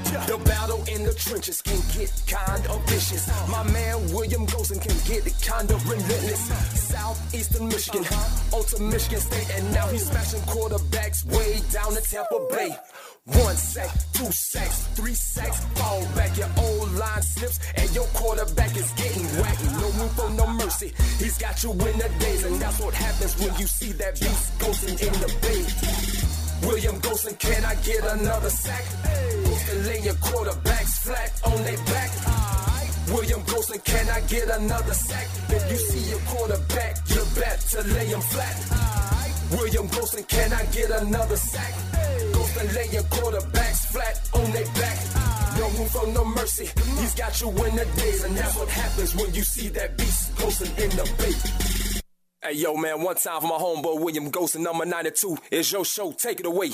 The battle in the trenches can get kind of vicious. My man William Golson can get kind of relentless. Southeastern Michigan, on to Michigan State, and now he's smashing quarterbacks way down to Tampa Bay. 1 sack, 2 sacks, 3 sacks, fall back. Your old line slips and your quarterback is getting whacked. No room for no mercy. He's got you in the days, and that's what happens when you see that beast Golson in the bay. William Golson, can I get another sack? Golson lay your quarterbacks flat on their back. William Golson, can I get another sack? If you see your quarterback, you better lay him flat. William Golson, can I get another sack? Golson lay your quarterbacks flat on their back. No room for no mercy. He's got you in the days, and that's what happens when you see that beast Golson in the bait. Hey, yo, man, one time for my homeboy William Golson, number 92. It's your show. Take it away.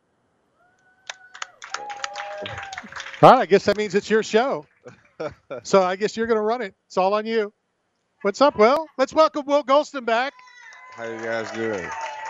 All right, I guess that means it's your show. So I guess you're going to run it. It's all on you. What's up, Will? Let's welcome Will Golson back. How you guys doing?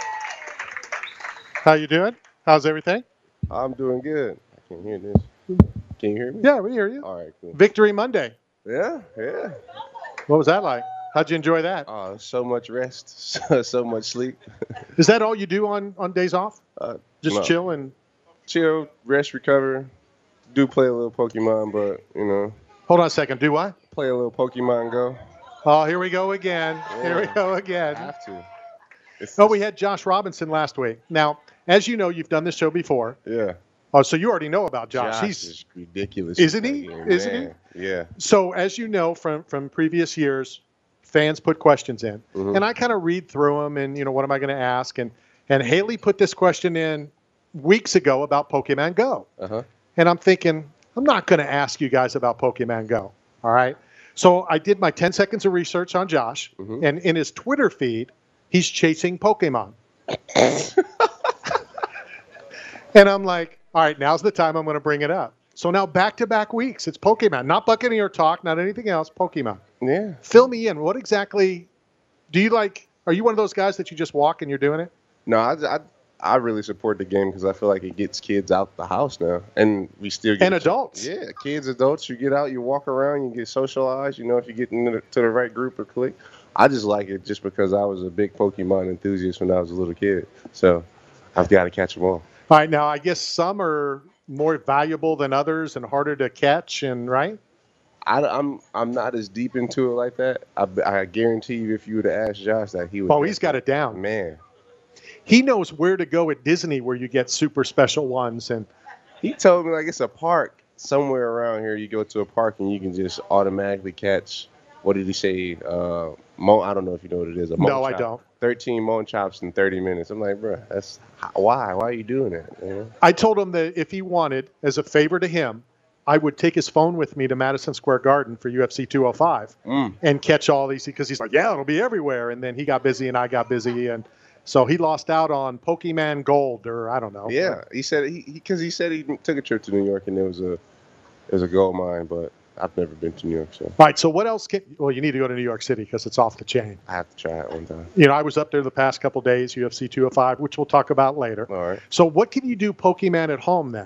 How you doing? How's everything? I'm doing good. I can hear this. Can you hear me? Yeah, we hear you. All right, cool. Victory Monday. Yeah. What was that like? How'd you enjoy that? So much rest, so much sleep. Is that all you do on days off? Just no. chill and... Chill, rest, recover. Do play a little Pokemon, but, Hold on a second. Do what? play a little Pokemon Go. Oh, here we go again. Yeah. Here we go again. I have to. Oh, we had Josh Robinson last week. Now, as you know, you've done this show before. Yeah. Oh, so you already know about Josh. He's is ridiculous. Isn't he? Isn't he? Yeah. So, as you know from previous years, fans put questions in. Mm-hmm. And I kind of read through them and, what am I going to ask? And Haley put this question in weeks ago about Pokemon Go. Uh-huh. And I'm thinking, I'm not going to ask you guys about Pokemon Go. All right. So I did my 10 seconds of research on Josh. Mm-hmm. And in his Twitter feed, he's chasing Pokemon. And I'm like, all right, now's the time I'm going to bring it up. So now back-to-back weeks, it's Pokemon. Not Buccaneer Talk, not anything else, Pokemon. Yeah. Fill me in. What exactly do you like? Are you one of those guys that you just walk and you're doing it? No, I really support the game because I feel like it gets kids out the house now. And we still get... And adults. Yeah, kids, adults. You get out, you walk around, you get socialized, if you get into the right group or clique. I just like it just because I was a big Pokemon enthusiast when I was a little kid. So I've got to catch them all. All right, now I guess some are more valuable than others and harder to catch, and right? I'm not as deep into it like that. I guarantee you, if you were to ask Josh that, he would. Oh, he's got it down, man. He knows where to go at Disney where you get super special ones, and he told me like it's a park somewhere around here. You go to a park and you can just automatically catch. What did he say? I don't know if you know what it is. No, I don't. 13 Mone-chops in 30 minutes. I'm like, bro, that's why? Why are you doing that? I told him that if he wanted, as a favor to him, I would take his phone with me to Madison Square Garden for UFC 205 and catch all these, because he's like, yeah, it'll be everywhere. And then he got busy and I got busy. And so he lost out on Pokemon Gold, or I don't know. Yeah, he said because he said he took a trip to New York and it was a gold mine, but I've never been to New York. So. All right, so what else you need to go to New York City because it's off the chain. I have to try it one time. I was up there the past couple of days, UFC 205, which we'll talk about later. All right. So what can you do Pokemon at home then?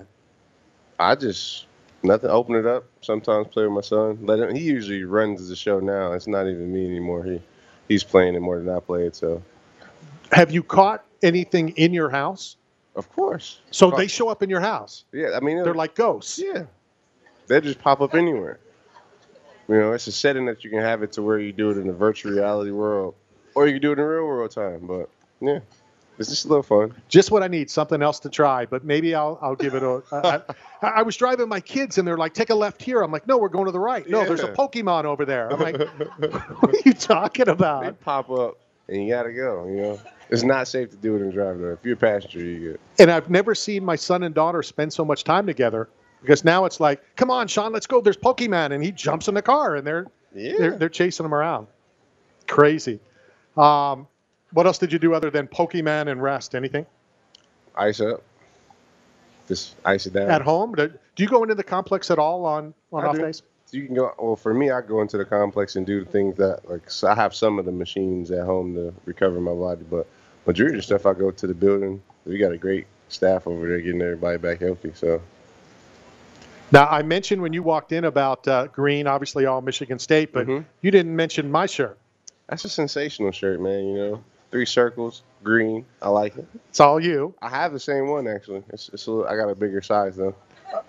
Nothing. Open it up. Sometimes play with my son. He usually runs the show now. It's not even me anymore. He's playing it more than I play it. So. Have you caught anything in your house? Of course. So they show up in your house? Yeah, I mean. They're like ghosts? Yeah. They just pop up anywhere. It's a setting that you can have it to where you do it in a virtual reality world. Or you can do it in real world time. But, yeah. It's just a little fun. Just what I need, something else to try. But maybe I'll give it a... I was driving my kids, and they're like, take a left here. I'm like, no, we're going to the right. No, there's a Pokemon over there. I'm like, what are you talking about? They pop up, and you got to go, It's not safe to do it in drive-through. If you're a passenger, you're good. And I've never seen my son and daughter spend so much time together, because now it's like, come on, Sean, let's go. There's Pokemon. And he jumps in the car, and they're chasing him around. Crazy. What else did you do other than Pokemon and rest? Anything? Ice up. Just ice it down. At home? Do you go into the complex at all on off days? You can go. Well, for me, I go into the complex and do the things that, so I have some of the machines at home to recover my body, but majority of the stuff I go to the building. We got a great staff over there getting everybody back healthy. So. Now, I mentioned when you walked in about green, obviously all Michigan State, but you didn't mention my shirt. That's a sensational shirt, man. 3 circles, green. I like it. It's all you. I have the same one actually. It's a little, I got a bigger size though.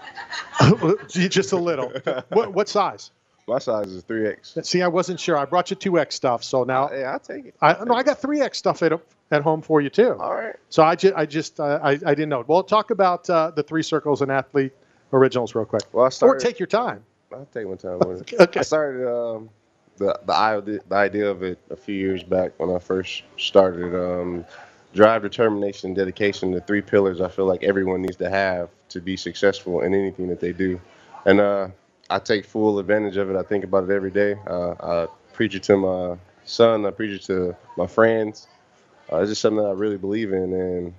Just a little. What size? My size is 3X. See, I wasn't sure. I brought you 2X stuff, so now Yeah, I'll take it. I got 3X stuff at home for you too. All right. So I didn't know. Well, talk about the 3 circles and athlete originals real quick. Well, Or take your time. I'll take my time with it. Okay. I started the idea of it a few years back when I first started. Drive, determination, and dedication, the 3 pillars I feel like everyone needs to have to be successful in anything that they do. And I take full advantage of it. I think about it every day. I preach it to my son. I preach it to my friends. It's just something that I really believe in. And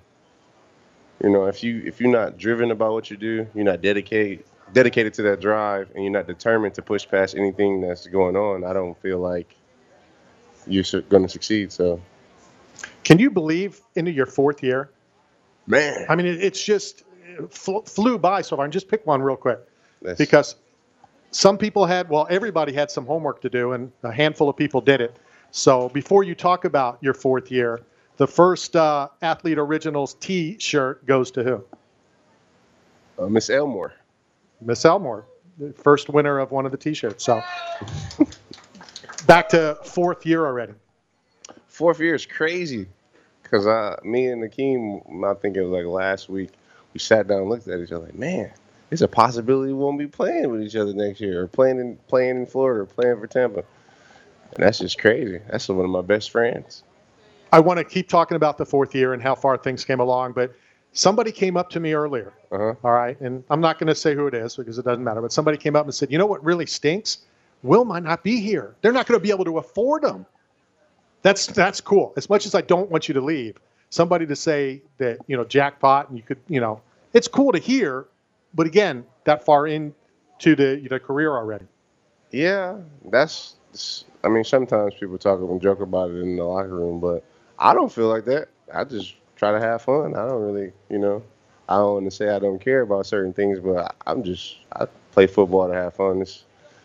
if you're not driven about what you do, you're not dedicated to that drive, and you're not determined to push past anything that's going on, I don't feel like you're going to succeed. So, can you believe into your 4th year? Man, I mean, it's just flew by so far. And just pick one real quick, that's, because some people everybody had some homework to do, and a handful of people did it. So before you talk about your 4th year, the first Athlete Originals T-shirt goes to who? Miss Elmore. Miss Elmore, the first winner of one of the T-shirts. So back to 4th year already. 4th year is crazy, because me and Akeem, I think it was like last week, we sat down and looked at each other like, man, there's a possibility we won't be playing with each other next year, or playing in Florida, or playing for Tampa. And that's just crazy. That's one of my best friends. I want to keep talking about the 4th year and how far things came along, but somebody came up to me earlier, all right, and I'm not going to say who it is because it doesn't matter, but somebody came up and said, you know what really stinks? Will might not be here. They're not going to be able to afford them. That's cool. As much as I don't want you to leave, somebody to say that, jackpot, and you could, it's cool to hear, but again, that far into the career already. Yeah, sometimes people talk and joke about it in the locker room, but I don't feel like that. I just try to have fun. I don't really, I don't want to say I don't care about certain things, but I play football to have fun. It's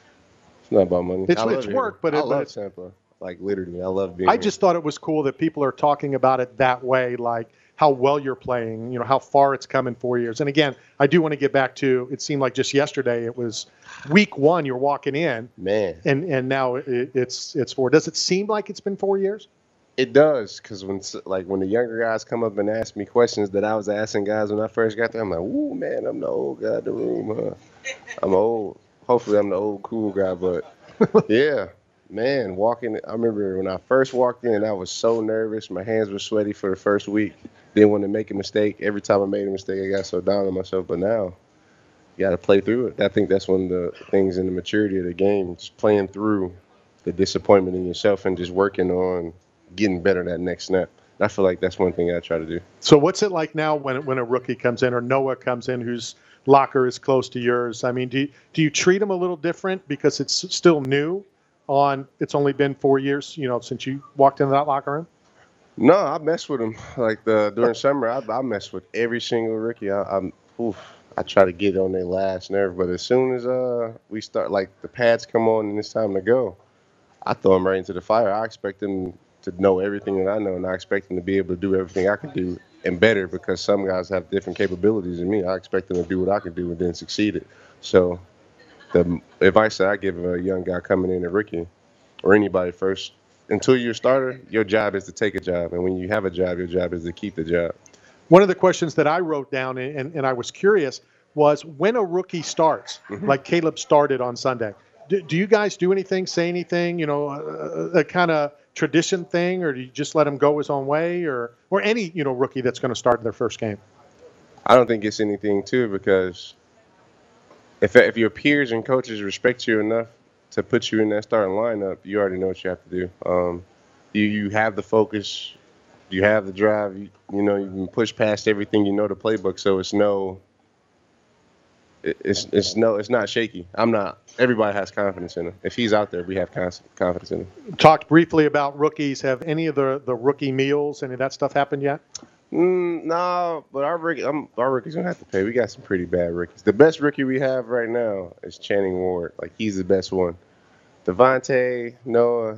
not about money. It's work, but I love Tampa. Like, literally, I love being I just thought it was cool that people are talking about it that way, like how well you're playing, how far it's come in 4 years. And again, I do want to get back to, it seemed like just yesterday, it was week 1, you're walking in. Man. And now it's 4. Does it seem like it's been 4 years? It does, because when the younger guys come up and ask me questions that I was asking guys when I first got there, I'm like, ooh, man, I'm the old guy in the room, huh? I'm old. Hopefully I'm the old cool guy, but yeah. Man, I remember when I first walked in, I was so nervous. My hands were sweaty for the first week. Didn't want to make a mistake. Every time I made a mistake, I got so down on myself. But now, you got to play through it. I think that's one of the things in the maturity of the game, just playing through the disappointment in yourself and just working on getting better that next snap. And I feel like that's one thing I try to do. So what's it like now when a rookie comes in, or Noah comes in, whose locker is close to yours? I mean, do you treat him a little different because it's still new? It's only been 4 years, since you walked into that locker room? No, I mess with them. Like during summer, I mess with every single rookie. I try to get on their last nerve, but as soon as we start, like the pads come on and it's time to go, I throw them right into the fire. I expect them to know everything that I know, and I expect them to be able to do everything I can do and better, because some guys have different capabilities than me. I expect them to do what I can do and then succeed it. So the advice that I give a young guy coming in, a rookie, or anybody first, until you're a starter, your job is to take a job. And when you have a job, your job is to keep the job. One of the questions that I wrote down, and I was curious, was when a rookie starts, like Caleb started on Sunday, do you guys do anything, say anything, a kind of tradition thing, or do you just let him go his own way, or any, rookie that's going to start their first game? I don't think it's anything to it, because if your peers and coaches respect you enough to put you in that starting lineup, you already know what you have to do. You have the focus, you have the drive. You can push past everything. The playbook, so it's not shaky. Everybody has confidence in him. If he's out there, we have confidence in him. Talked briefly about rookies. Have any of the rookie meals, any of that stuff happened yet? Nah, but our rookies don't have to pay. We got some pretty bad rookies. The best rookie we have right now is Channing Ward. Like, he's the best one. Devontae, Noah,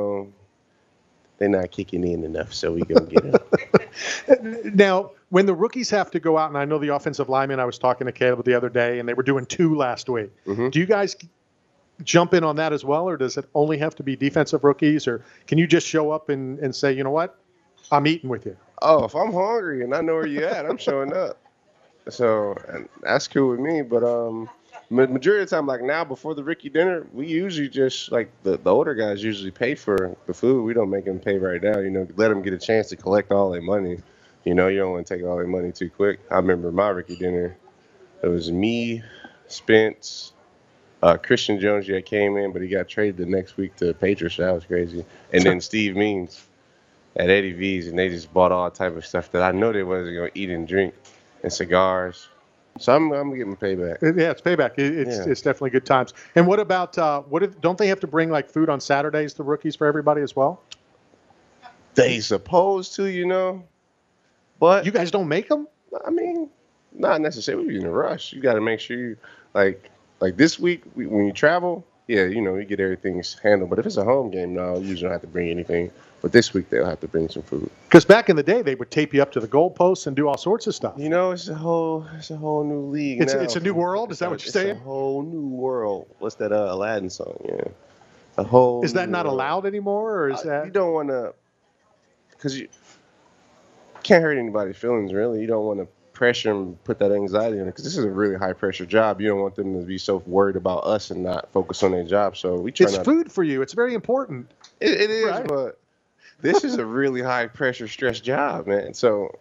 they're not kicking in enough, so we gonna get him. Now, when the rookies have to go out, and I know the offensive linemen, I was talking to Caleb the other day, and they were doing 2 last week. Mm-hmm. Do you guys jump in on that as well, or does it only have to be defensive rookies, or can you just show up and say, you know what, I'm eating with you? Oh, if I'm hungry and I know where you at, I'm showing up. So and that's cool with me. But majority of the time, like now before the rookie dinner, we usually just like the older guys usually pay for the food. We don't make them pay right now. Let them get a chance to collect all their money. You don't want to take all their money too quick. I remember my rookie dinner. It was me, Spence, Christian Jones that came in, but he got traded the next week to Patriots. So that was crazy. And then Steve Means at Eddie V's, and they just bought all type of stuff that I know they wasn't gonna eat and drink, and cigars. So I'm getting payback. Yeah, it's payback. It's definitely good times. And what about don't they have to bring like food on Saturdays, the rookies, for everybody as well? They supposed to, but you guys don't make them? I mean, not necessarily. We're in a rush. You got to make sure you like this week when you travel. Yeah, you get everything handled. But if it's a home game, no, you usually don't have to bring anything. But this week they'll have to bring some food. Because back in the day, they would tape you up to the goalposts and do all sorts of stuff. It's a whole new league now. It's a new world. Is that what you're saying? It's a whole new world. What's that Aladdin song? Yeah, a whole. Is that not world. allowed anymore, or is that? You don't want to, because you can't hurt anybody's feelings. Really, you don't want to pressure them, put that anxiety on it, because this is a really high pressure job. You don't want them to be so worried about us and not focus on their job. So we try. It's food for you. It's very important. It is, right? But this is a really high pressure, stress job, man. So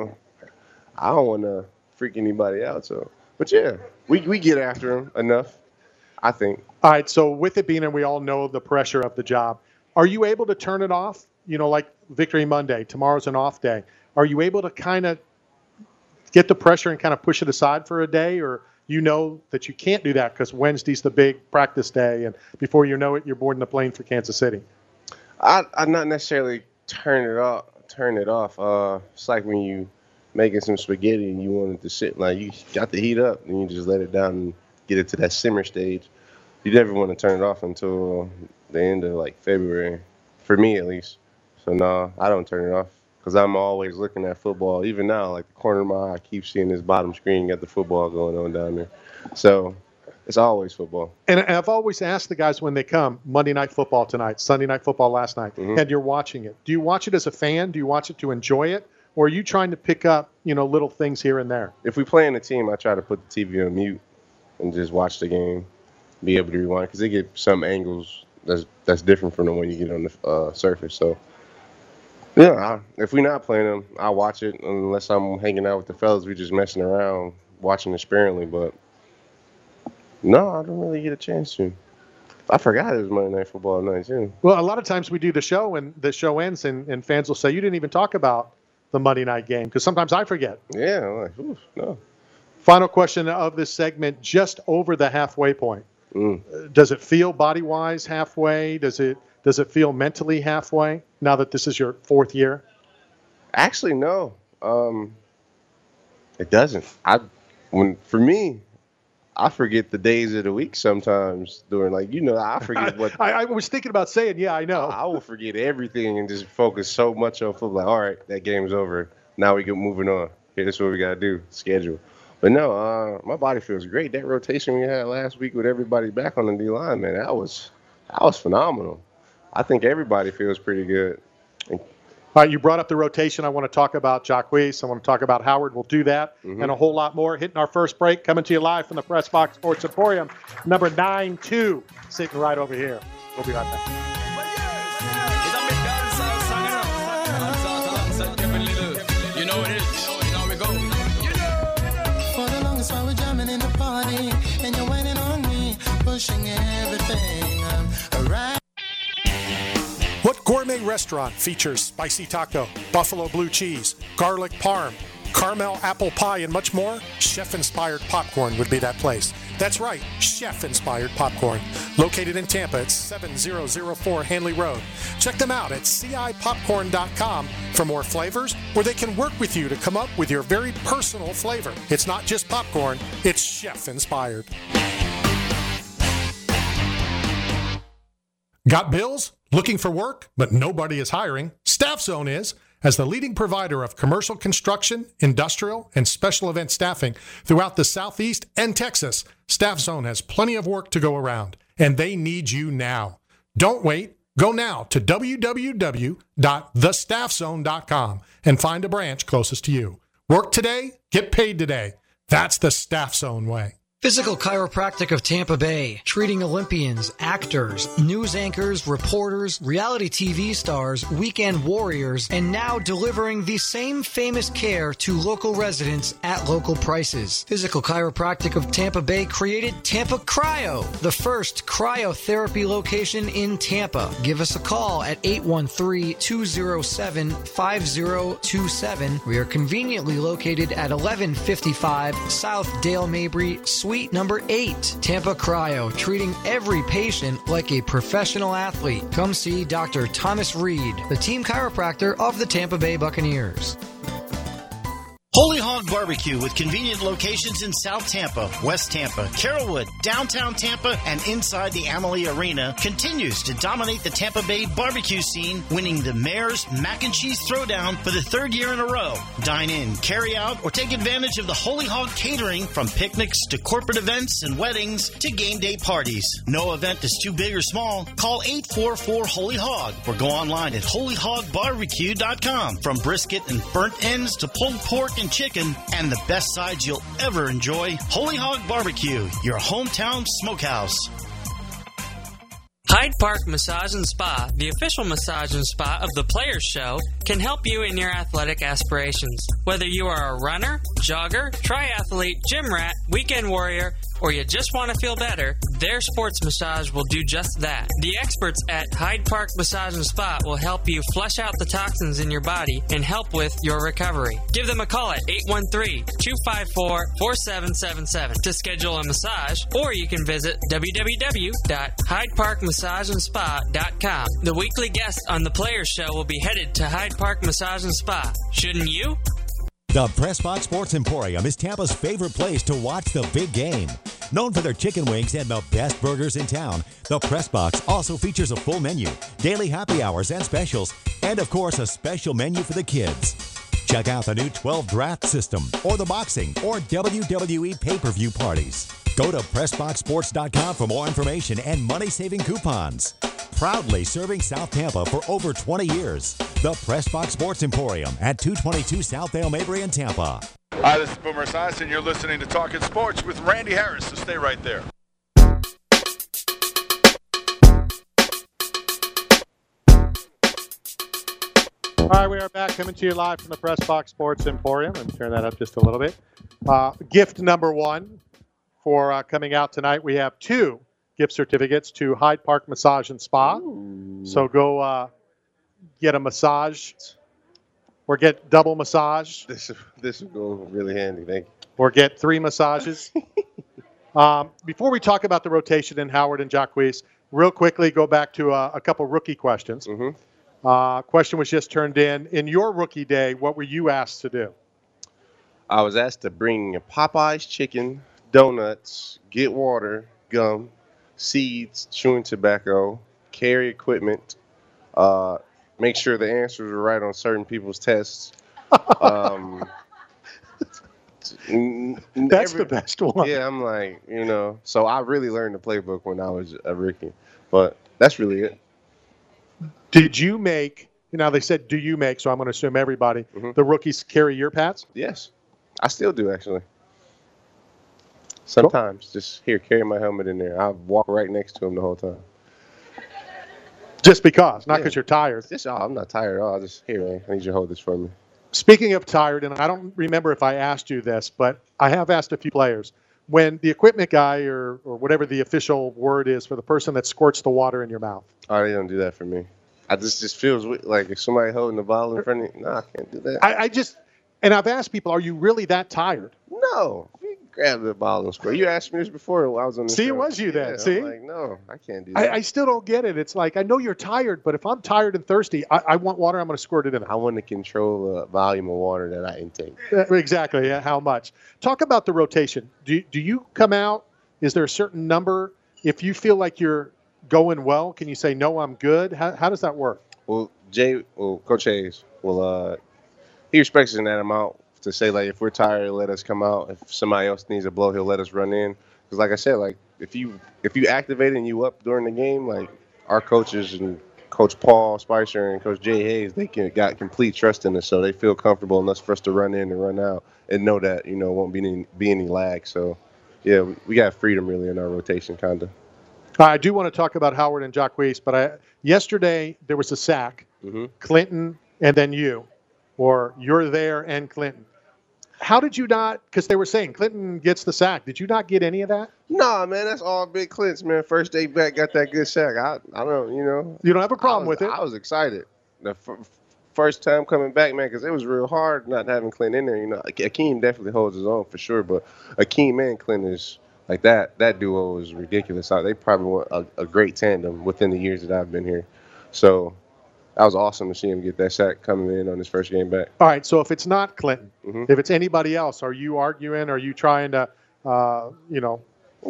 I don't want to freak anybody out. So, but yeah, we get after them enough, I think. All right. So with it being, and we all know the pressure of the job, are you able to turn it off? Like Victory Monday, tomorrow's an off day. Are you able to kind of get the pressure and kind of push it aside for a day, or that you can't do that because Wednesday's the big practice day, and before you know it, you're boarding the plane for Kansas City? I'm not necessarily turn it off. It's like when you making some spaghetti and you want it to sit, like you got the heat up and you just let it down and get it to that simmer stage. You never want to turn it off until the end of like February, for me at least. So no, I don't turn it off because I'm always looking at football. Even now, like the corner of my eye, I keep seeing this bottom screen, got the football going on down there. So it's always football. And I've always asked the guys when they come, Monday Night Football tonight, Sunday Night Football last night, and you're watching it. Do you watch it as a fan? Do you watch it to enjoy it? Or are you trying to pick up, little things here and there? If we play in a team, I try to put the TV on mute and just watch the game, be able to rewind, because they get some angles that's different from the one you get on the surface. So, yeah, if we're not playing them, I watch it. Unless I'm hanging out with the fellas, we just messing around, watching it sparingly. But no, I don't really get a chance to. I forgot it was Monday Night Football night, too. Well, a lot of times we do the show, and the show ends, and fans will say, you didn't even talk about the Monday night game, because sometimes I forget. Yeah, I'm like, oof, no. Final question of this segment, just over the halfway point. Does it feel body-wise halfway? Does it feel mentally halfway now that this is your 4th year? Actually, no. It doesn't. For me, I forget the days of the week sometimes during, I forget what. I was thinking about saying, yeah, I know. I will forget everything and just focus so much on football. Like, all right, that game's over. Now we get moving on. Okay, that's what we got to do, schedule. But no, my body feels great. That rotation we had last week with everybody back on the D-line, man, that was phenomenal. I think everybody feels pretty good. All right, you brought up the rotation. I want to talk about Jacquizz. I want to talk about Howard. We'll do that and a whole lot more. Hitting our first break, coming to you live from the Press Box Sports Emporium, number 92, sitting right over here. We'll be right back. You know it is. You know we go. For the longest while we're jamming in the party, and you're waiting on me, pushing everything around. What gourmet restaurant features spicy taco, buffalo blue cheese, garlic parm, caramel apple pie, and much more, chef-inspired popcorn would be that place. That's right, chef-inspired popcorn. Located in Tampa at 7004 Hanley Road. Check them out at cipopcorn.com for more flavors, where they can work with you to come up with your very personal flavor. It's not just popcorn, it's chef-inspired. Got bills? Looking for work, but nobody is hiring? Staff Zone is. As the leading provider of commercial construction, industrial, and special event staffing throughout the Southeast and Texas, Staff Zone has plenty of work to go around, and they need you now. Don't wait. Go now to www.thestaffzone.com and find a branch closest to you. Work today, get paid today. That's the Staff Zone way. Physical Chiropractic of Tampa Bay, treating Olympians, actors, news anchors, reporters, reality TV stars, weekend warriors, and now delivering the same famous care to local residents at local prices. Physical Chiropractic of Tampa Bay created Tampa Cryo, the first cryotherapy location in Tampa. Give us a call at 813-207-5027. We are conveniently located at 1155 South Dale Mabry, Suite number 8. Tampa Cryo, treating every patient like a professional athlete. Come see Dr. Thomas Reed, the team chiropractor of the Tampa Bay Buccaneers. Holy Hog Barbecue, with convenient locations in South Tampa, West Tampa, Carrollwood, downtown Tampa, and inside the Amalie Arena, continues to dominate the Tampa Bay barbecue scene, winning the Mayor's Mac and Cheese Throwdown for the third year in a row. Dine in, carry out, or take advantage of the Holy Hog catering, from picnics to corporate events and weddings to game day parties. No event is too big or small. Call 844-HOLY-HOG or go online at holyhogbarbecue.com. From brisket and burnt ends to pulled pork and chicken, and the best sides you'll ever enjoy, Holy Hog Barbecue, your hometown smokehouse. Hyde Park Massage and Spa, the official massage and spa of the Players Show, can help you in your athletic aspirations. Whether you are a runner, jogger, triathlete, gym rat, weekend warrior, or you just want to feel better, their sports massage will do just that. The experts at Hyde Park Massage and Spa will help you flush out the toxins in your body and help with your recovery. Give them a call at 813-254-4777 to schedule a massage, or you can visit www.hydeparkmassageandspa.com. The weekly guest on the Players Show will be headed to Hyde Park Massage and Spa. Shouldn't you? The Pressbox Sports Emporium is Tampa's favorite place to watch the big game. Known for their chicken wings and the best burgers in town, the Pressbox also features a full menu, daily happy hours and specials, and of course a special menu for the kids. Check out the new 12 draft system, or the boxing or WWE pay-per-view parties. Go to PressboxSports.com for more information and money-saving coupons. Proudly serving South Tampa for over 20 years. The Pressbox Sports Emporium at 222 South Dale Mabry in Tampa. Hi, this is Boomer Esiason. You're listening to Talking Sports with Randy Harris, so stay right there. All right, we are back, coming to you live from the Pressbox Sports Emporium. Let me turn that up just a little bit. Gift number one for coming out tonight. We have 2 gift certificates to Hyde Park Massage and Spa. Ooh. So go get a massage, or get double massage. This will go really handy, thank you. Or get 3 massages. Before we talk about the rotation in Howard and Jacquees, real quickly go back to a couple rookie questions. Mm-hmm. Question was just turned in. In your rookie day, what were you asked to do? I was asked to bring Popeye's chicken, donuts, get water, gum, seeds, chewing tobacco, carry equipment, make sure the answers were right on certain people's tests. That's the best one. Yeah, I'm like, so I really learned the playbook when I was a rookie. But that's really it. Did you make, now they said, do you make, so I'm going to assume everybody, the rookies carry your pads? Yes. I still do, actually. Sometimes, just here, carry my helmet in there. I walk right next to him the whole time. Just because, not because you're tired. I'm not tired at all. Just, here, man, I need you to hold this for me. Speaking of tired, and I don't remember if I asked you this, but I have asked a few players, when the equipment guy or whatever the official word is for the person that squirts the water in your mouth. Oh, they don't do that for me. I just feels like if somebody holding the bottle in front of me, no, I can't do that. I just, And I've asked people, are you really that tired? No. You grab the ball and score. You asked me this before while I was on the show. It was you then. Yeah, See? I'm like, no, I can't do that. I still don't get it. It's like, I know you're tired, but if I'm tired and thirsty, I want water, I'm going to squirt it in. I want to control the volume of water that I intake. Exactly. Yeah, how much? Talk about the rotation. Do you come out? Is there a certain number? If you feel like you're going well, can you say, no, I'm good? How does that work? Well, Coach Hayes, he respects us in that amount to say, like, if we're tired, let us come out. If somebody else needs a blow, he'll let us run in. Because, like I said, like, if you activate and you up during the game, like, our coaches and Coach Paul Spicer and Coach Jay Hayes, they got complete trust in us, so they feel comfortable enough for us to run in and run out and know that, won't be any lag. So, yeah, we got freedom, really, in our rotation, kind of. I do want to talk about Howard and Jacquees, but yesterday there was a sack. Mm-hmm. Clinton and then you, or you're there and Clinton. How did you not, because they were saying Clinton gets the sack. Did you not get any of that? Nah, man, that's all Big Clint's, man. First day back, got that good sack. I don't, You don't have a problem with it? I was excited. The first time coming back, man, because it was real hard not having Clint in there. Akeem definitely holds his own for sure, but Akeem and Clint is, like, that duo is ridiculous. They probably want a great tandem within the years that I've been here. So that was awesome to see him get that sack coming in on his first game back. All right, so if it's not Clinton, mm-hmm. if it's anybody else, are you arguing? Are you trying to, No.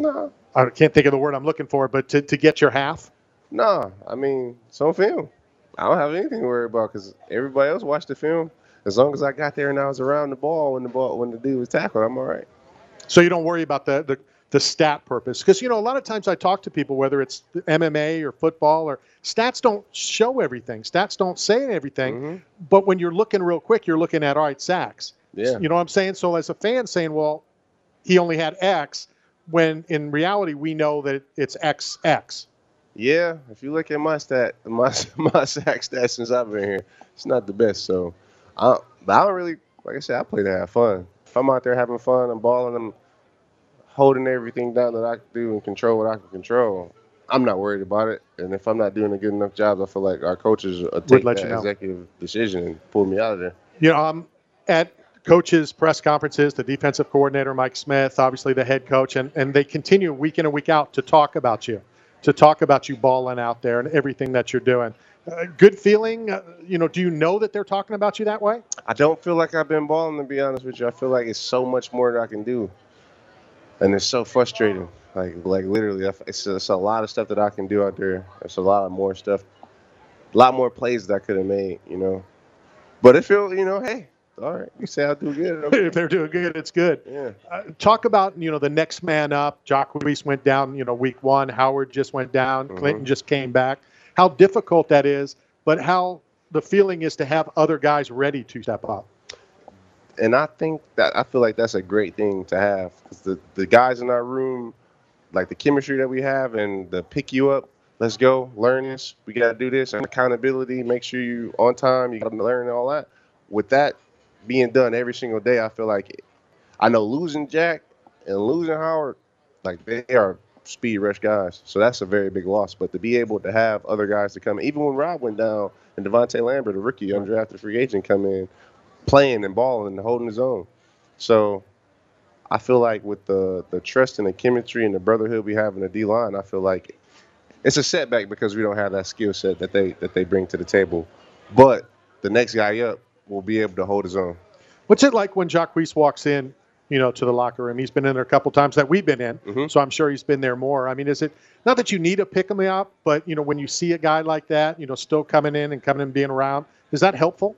I can't think of the word I'm looking for, but to get your half? No, I mean, it's on film. I don't have anything to worry about because everybody else watched the film. As long as I got there and I was around the ball when the dude was tackled, I'm all right. So you don't worry about the stat purpose? Because, a lot of times I talk to people, whether it's MMA or football, or stats don't show everything. Stats don't say everything. Mm-hmm. But when you're looking real quick, you're looking at, all right, sacks. Yeah. You know what I'm saying? So as a fan saying, well, he only had X, when in reality we know that it's XX. Yeah, if you look at my sack stats since I've been here, it's not the best. So, but I don't really, like I said, I play to have fun. If I'm out there having fun, I'm balling, I'm holding everything down that I can do and control what I can control, I'm not worried about it. And if I'm not doing a good enough job, I feel like our coaches will take that executive decision and pull me out of there. I'm at coaches' press conferences, the defensive coordinator, Mike Smith, obviously the head coach, and they continue week in and week out to talk about you balling out there and everything that you're doing. Good feeling? Do you know that they're talking about you that way? I don't feel like I've been balling, to be honest with you. I feel like it's so much more that I can do. And it's so frustrating. Like literally, it's a lot of stuff that I can do out there. It's a lot more stuff, a lot more plays that I could have made, But it feels, hey, all right, you say I'll do good. Okay. If they're doing good, it's good. Yeah. Talk about, the next man up. Jacquees went down, week 1. Howard just went down. Mm-hmm. Clinton just came back. How difficult that is, but how the feeling is to have other guys ready to step up. And I feel like that's a great thing to have, because the guys in our room, like the chemistry that we have and the pick you up, let's go, learn this, we got to do this, and accountability, make sure you on time, you got to learn all that. With that being done every single day, I feel like I know losing Jack and losing Howard, like they are speed rush guys. So that's a very big loss. But to be able to have other guys to come in, even when Rob went down and Devontae Lambert, a rookie, undrafted free agent, come in, playing and balling and holding his own. So I feel like with the trust and the chemistry and the brotherhood we have in the D-line, I feel like it's a setback because we don't have that skill set that they bring to the table. But the next guy up will be able to hold his own. What's it like when Jacquees walks in, to the locker room? He's been in there a couple times that we've been in, mm-hmm. so I'm sure he's been there more. I mean, is it not that you need to pick him up, but, when you see a guy like that, still coming in and being around, is that helpful?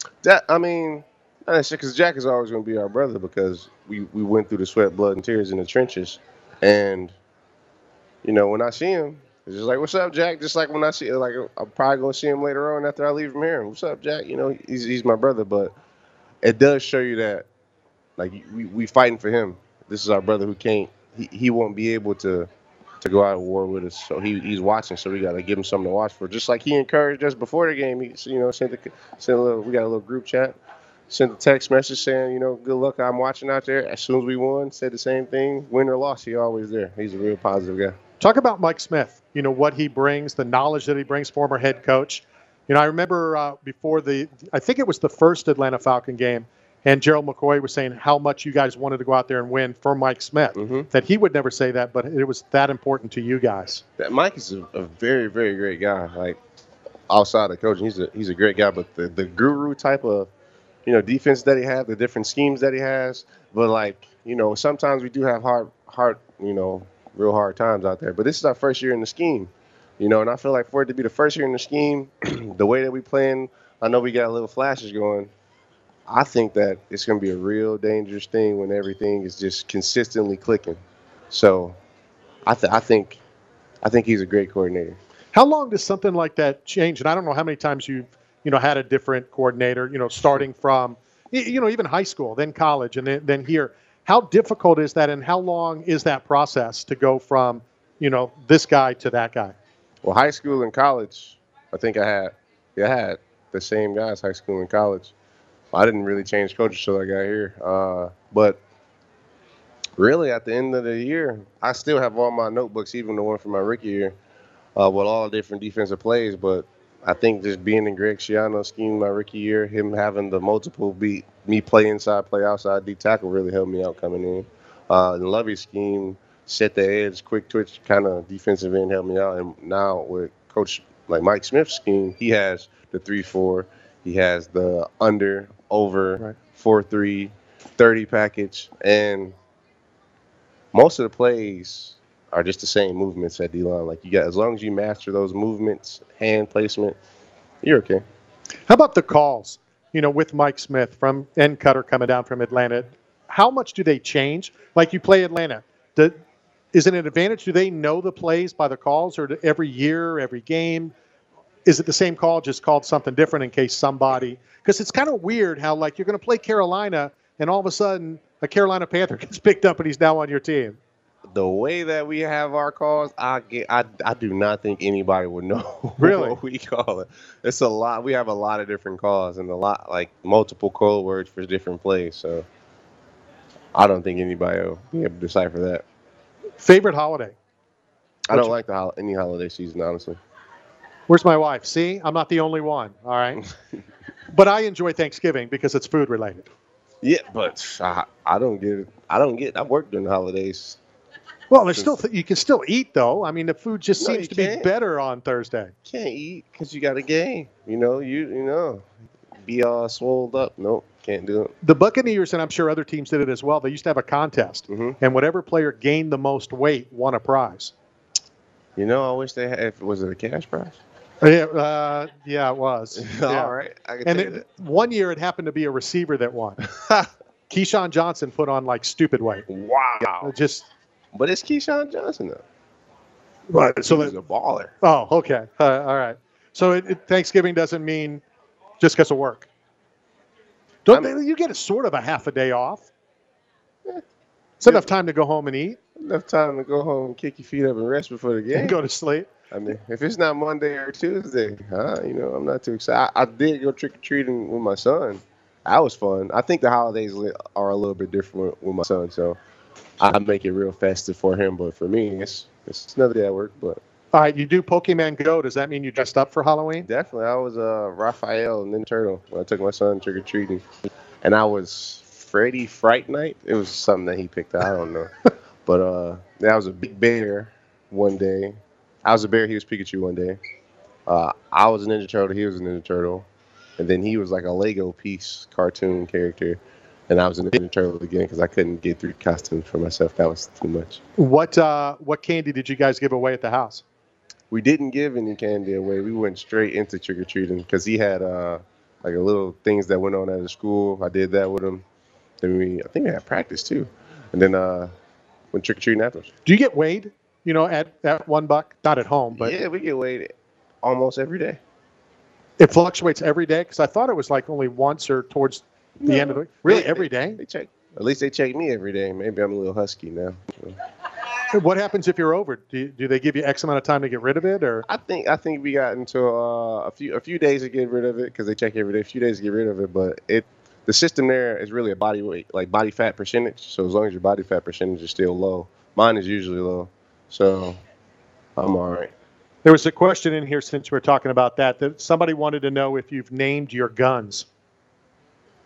Because Jack is always going to be our brother because we went through the sweat, blood, and tears in the trenches. And, when I see him, it's just like, what's up, Jack? Just like when I see, like, I'm probably going to see him later on after I leave from here. What's up, Jack? He's my brother. But it does show you that, like, we fighting for him. This is our brother who can't, he won't be able to go out of war with us. So he's watching, so we got to give him something to watch for. Just like he encouraged us before the game. He, we got a little group chat. Sent a text message saying, good luck, I'm watching out there. As soon as we won, said the same thing. Win or loss, he's always there. He's a real positive guy. Talk about Mike Smith, what he brings, the knowledge that he brings, former head coach. I remember before I think it was the first Atlanta Falcon game, And Gerald McCoy was saying how much you guys wanted to go out there and win for Mike Smith. That he would never say that, but it was that important to you guys. Mike is a very, very great guy. Like, outside of coaching, he's a great guy. But the guru type of, defense that he has, the different schemes that he has. But, like, sometimes we do have real hard times out there. But this is our first year in the scheme, and I feel like for it to be the first year in the scheme, the way that we playing, I know we got a little flashes going. I think that it's going to be a real dangerous thing when everything is just consistently clicking. So I think he's a great coordinator. How long does something like that change? And I don't know how many times you've had a different coordinator, starting from even high school, then college, and then here. How difficult is that, and how long is that process to go from this guy to that guy? Well, high school and college, I think I had the same guys, high school and college. I didn't really change coaches until I got here. But really, at the end of the year, I still have all my notebooks, even the one from my rookie year, with all the different defensive plays. But I think just being in Greg Schiano's scheme my rookie year, him having the multiple beat, me play inside, play outside, deep tackle really helped me out coming in. And Lovey's scheme, set the edge, quick twitch kind of defensive end helped me out. And now with Coach like Mike Smith's scheme, he has the 3-4. He has the under, over, 4-3, 30 package. And most of the plays are just the same movements at D-line. Like, as long as you master those movements, hand placement, you're okay. How about the calls, with Mike Smith and Cutter coming down from Atlanta? How much do they change? Like, you play Atlanta. Is it an advantage? Do they know the plays by the calls, or every year, every game? Is it the same call, just called something different in case somebody – because it's kind of weird how, like, you're going to play Carolina, and all of a sudden a Carolina Panther gets picked up and he's now on your team. The way that we have our calls, I do not think anybody would know really what we call it. It's a lot. We have a lot of different calls and multiple code words for different plays. So I don't think anybody will be able to decipher that. Favorite holiday? I don't like any holiday season, honestly. Where's my wife? See, I'm not the only one. All right. But I enjoy Thanksgiving because it's food related. Yeah, but I don't get it. I work during the holidays. Well, there's still you can still eat though. I mean, the food just seems to be better on Thursday. Can't eat because you got a game. Be all swolled up. Nope, can't do it. The Buccaneers, and I'm sure other teams did it as well. They used to have a contest, and whatever player gained the most weight won a prize. I wish they had. Was it a cash prize? Yeah, it was. All right. And one year it happened to be a receiver that won. Keyshawn Johnson put on like stupid weight. Wow. But it's Keyshawn Johnson though. Right. So he's a baller. Oh, okay. All right. So Thanksgiving doesn't mean just because of work. You get a sort of a half a day off? It's enough time to go home and eat. Enough time to go home, kick your feet up, and rest before the game. And go to sleep. I mean, if it's not Monday or Tuesday, I'm not too excited. I did go trick-or-treating with my son. That was fun. I think the holidays are a little bit different with my son, so I make it real festive for him. But for me, it's another day at work. But all right, you do Pokemon Go. Does that mean you dressed up for Halloween? Definitely. I was Raphael and Ninja Turtle when I took my son trick-or-treating. And I was Freddy Fright Night. It was something that he picked out. I don't know. But I was a big bear one day. I was a bear. He was Pikachu one day. I was a Ninja Turtle. He was a Ninja Turtle. And then he was like a Lego piece cartoon character. And I was a Ninja Turtle again because I couldn't get through costumes for myself. That was too much. What candy did you guys give away at the house? We didn't give any candy away. We went straight into trick-or-treating because he had like a little things that went on at his school. I did that with him. Then I think we had practice too. And then went trick-or-treating afterwards. Do you get weighed, at $1? Not at home, but. Yeah, we get weighed almost every day. It fluctuates every day? Because I thought it was like only once or towards the end of the week. Really, every day? They check. At least they check me every day. Maybe I'm a little husky now. So. What happens if you're over? Do they give you X amount of time to get rid of it, or? I think we got into a few days to get rid of it because they check every day. A few days to get rid of it, but the system there is really a body weight, like body fat percentage. So as long as your body fat percentage is still low, mine is usually low, so I'm all right. There was a question in here since we're talking about that somebody wanted to know if you've named your guns.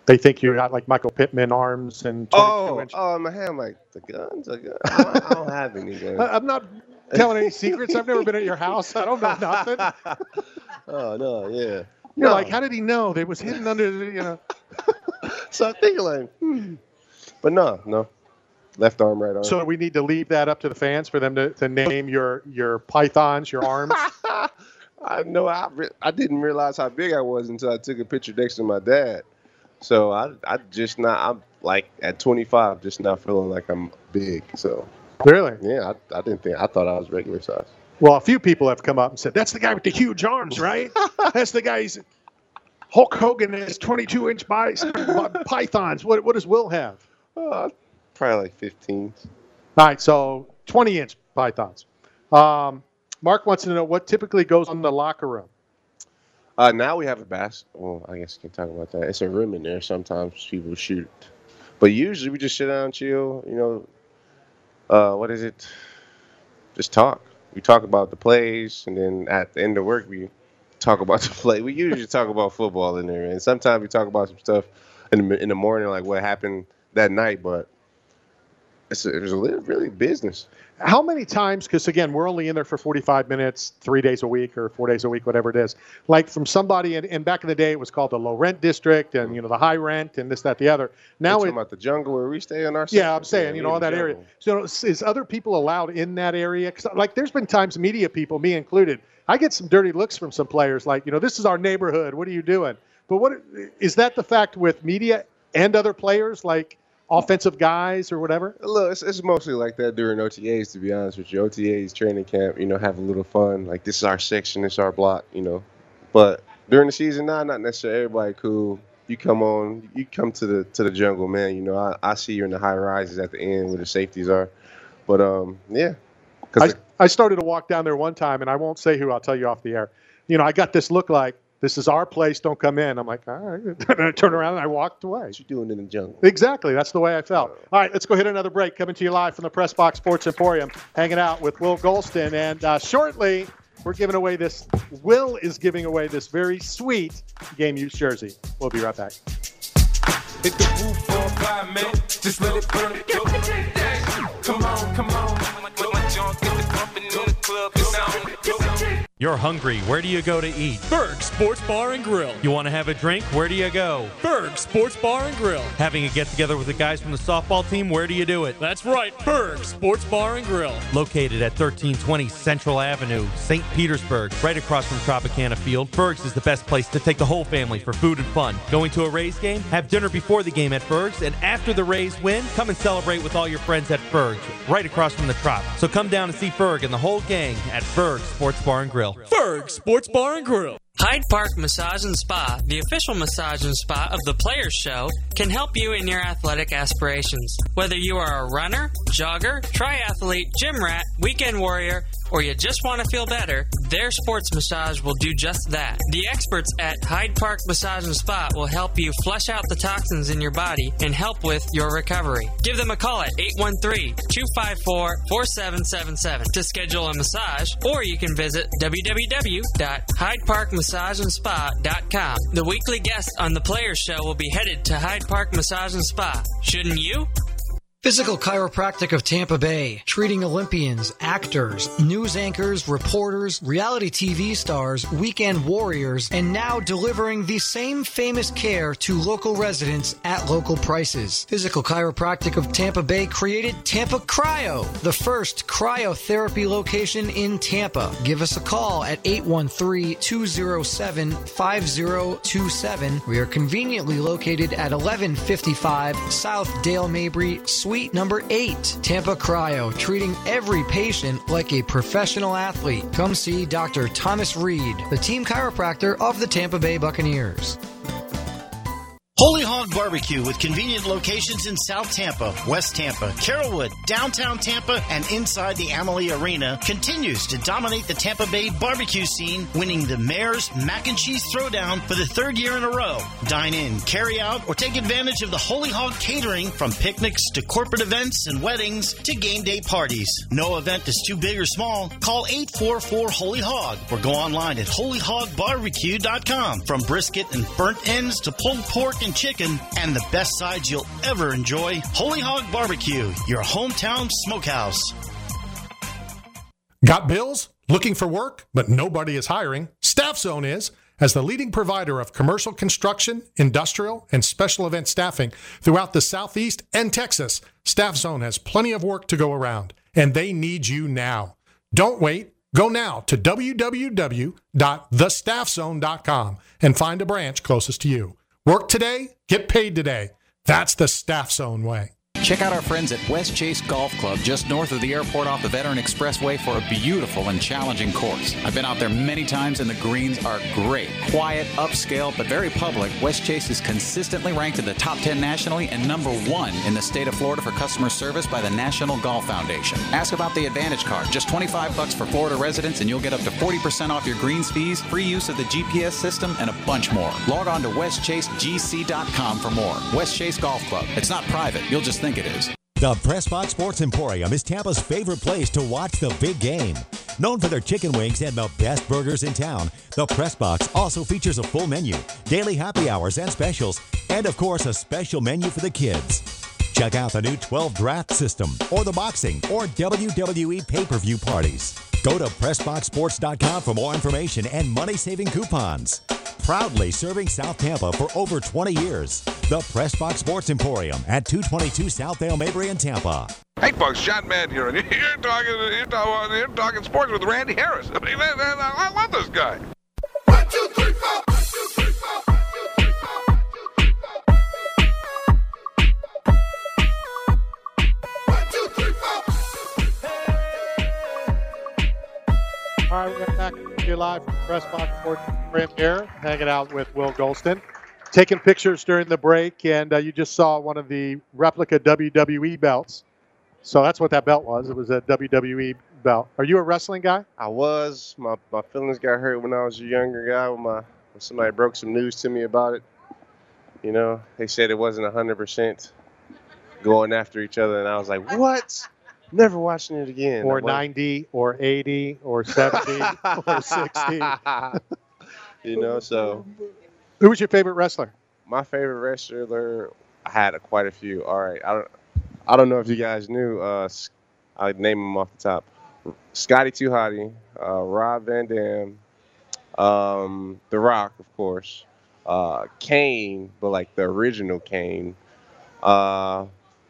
They think you got like Michael Pittman arms and 22-inch. Oh, in my hand, I'm like, the guns? I don't have any guns. I'm not telling any secrets. I've never been at your house. I don't know nothing. Oh, no, yeah. You're like, how did he know? They was hidden under the, So I'm thinking like, But no. Left arm, right arm. So we need to leave that up to the fans for them to name your pythons, your arms? I know. I didn't realize how big I was until I took a picture next to my dad. So I'm like at 25, just not feeling like I'm big. So really, yeah, I thought I was regular size. Well, a few people have come up and said that's the guy with the huge arms, right? That's the guy. Hulk Hogan has 22-inch pythons. What does Will have? Probably like 15. All right, so 20-inch pythons. Mark wants to know what typically goes on in the locker room. Now we have a well, I guess you can talk about that. It's a room in there. Sometimes people shoot. But usually we just sit down, chill, what is it? Just talk. We talk about the plays, and then at the end of work, we talk about the play. We usually talk about football in there, and sometimes we talk about some stuff in the morning, like what happened that night, but it was really business. How many times, because again, we're only in there for 45 minutes, 3 days a week or 4 days a week, whatever it is, like from somebody, and back in the day it was called the low rent district and, the high rent and this, that, the other. Now talking about the jungle where we stay in our section. Yeah, I'm saying, all that area. So is other people allowed in that area? 'Cause, like there's been times media people, me included, I get some dirty looks from some players like, this is our neighborhood. What are you doing? But what is that the fact with media and other players, like offensive guys or whatever? Look, it's mostly like that during OTAs, to be honest with you. OTAs, training camp, have a little fun. Like, this is our section, this is our block, But during the season, not necessarily everybody cool. You come to the jungle, man. I see you in the high rises at the end where the safeties are. But, yeah. I started to walk down there one time, and I won't say who, I'll tell you off the air. I got this look like, this is our place, don't come in. I'm like, all right. And I turned around and I walked away. What you doing in the jungle? Exactly. That's the way I felt. All right, let's go hit another break. Coming to you live from the Press Box Sports Emporium, hanging out with Will Golston. And shortly, Will is giving away this very sweet game used jersey. We'll be right back. Hit the roof for 5 minutes. Just let it burn. Come on. With my junk, get the pumping in the club. It's on. You're hungry. Where do you go to eat? Berg Sports Bar and Grill. You want to have a drink? Where do you go? Berg Sports Bar and Grill. Having a get-together with the guys from the softball team? Where do you do it? That's right, Berg Sports Bar and Grill. Located at 1320 Central Avenue, St. Petersburg, right across from Tropicana Field. Berg's is the best place to take the whole family for food and fun. Going to a Rays game? Have dinner before the game at Berg's, and after the Rays win, come and celebrate with all your friends at Berg's, right across from the Trop. So come down and see Berg and the whole gang at Berg Sports Bar and Grill. Berg Sports Bar and Grill. Hyde Park Massage and Spa, the official massage and spa of the Players Show, can help you in your athletic aspirations. Whether you are a runner, jogger, triathlete, gym rat, weekend warrior, or you just want to feel better, their sports massage will do just that. The experts at Hyde Park Massage and Spa will help you flush out the toxins in your body and help with your recovery. Give them a call at 813-254-4777 to schedule a massage, or you can visit www.hydeparkmassageandspa.com. The weekly guest on the Players Show will be headed to Hyde Park Massage and Spa. Shouldn't you? Physical Chiropractic of Tampa Bay, treating Olympians, actors, news anchors, reporters, reality TV stars, weekend warriors, and now delivering the same famous care to local residents at local prices. Physical Chiropractic of Tampa Bay created Tampa Cryo, the first cryotherapy location in Tampa. Give us a call at 813-207-5027. We are conveniently located at 1155 South Dale Mabry, Suite number 8. Tampa Cryo, treating every patient like a professional athlete. Come see Dr. Thomas Reed, the team chiropractor of the Tampa Bay Buccaneers. Holy Hog Barbecue with convenient locations in South Tampa, West Tampa, Carrollwood, downtown Tampa, and inside the Amalie Arena continues to dominate the Tampa Bay barbecue scene, winning the Mayor's Mac and Cheese Throwdown for the 3rd year in a row. Dine in, carry out, or take advantage of the Holy Hog catering from picnics to corporate events and weddings to game day parties. No event is too big or small. Call 844-HOLY-HOG or go online at holyhogbarbecue.com. From brisket and burnt ends to pulled pork and fine chicken, and the best sides you'll ever enjoy. Holy Hog Barbecue, your hometown smokehouse. Got bills? Looking for work, but nobody is hiring? Staff Zone is. As the leading provider of commercial construction, industrial, and special event staffing throughout the Southeast and Texas, Staff Zone has plenty of work to go around, and they need you now. Don't wait. Go now to www.thestaffzone.com and find a branch closest to you. Work today, get paid today. That's the Staff Zone way. Check out our friends at West Chase Golf Club just north of the airport off the Veteran Expressway for a beautiful and challenging course. I've been out there many times and the greens are great. Quiet, upscale, but very public, West Chase is consistently ranked in the top 10 nationally and number 1 in the state of Florida for customer service by the National Golf Foundation. Ask about the Advantage Card. Just $25 for Florida residents and you'll get up to 40% off your greens fees, free use of the GPS system, and a bunch more. Log on to westchasegc.com for more. West Chase Golf Club. It's not private. You'll just think it is. The Pressbox Sports Emporium is Tampa's favorite place to watch the big game. Known for their chicken wings and the best burgers in town, the Pressbox also features a full menu, daily happy hours and specials, and of course a special menu for the kids. Check out the new 12 draft system or the boxing or WWE pay-per-view parties. Go to PressboxSports.com for more information and money-saving coupons. Proudly serving South Tampa for over 20 years. The Pressbox Sports Emporium at 222 Southdale Mabry in Tampa. Hey folks, John Madden here, and you're talking sports with Randy Harris. I mean, I love this guy. 1, 2, 3, 4. 1, 2, 3, 4. All right, we're back here live from Pressbox Sports Emporium here, hanging out with Will Golston, taking pictures during the break, and you just saw one of the replica WWE belts. So that's what that belt was. It was a WWE belt. Are you a wrestling guy? I was. My feelings got hurt when I was a younger guy when somebody broke some news to me about it. You know, they said it wasn't 100% going after each other, and I was like, what? Never watching it again. Or 90, or 80, or 70, or 60. You know, so. Who was your favorite wrestler? My favorite wrestler, I had quite a few. All right, I don't know if you guys knew. I'd name them off the top. Scotty 2 Hotty, Rob Van Dam, The Rock, of course, Kane, but like the original Kane, and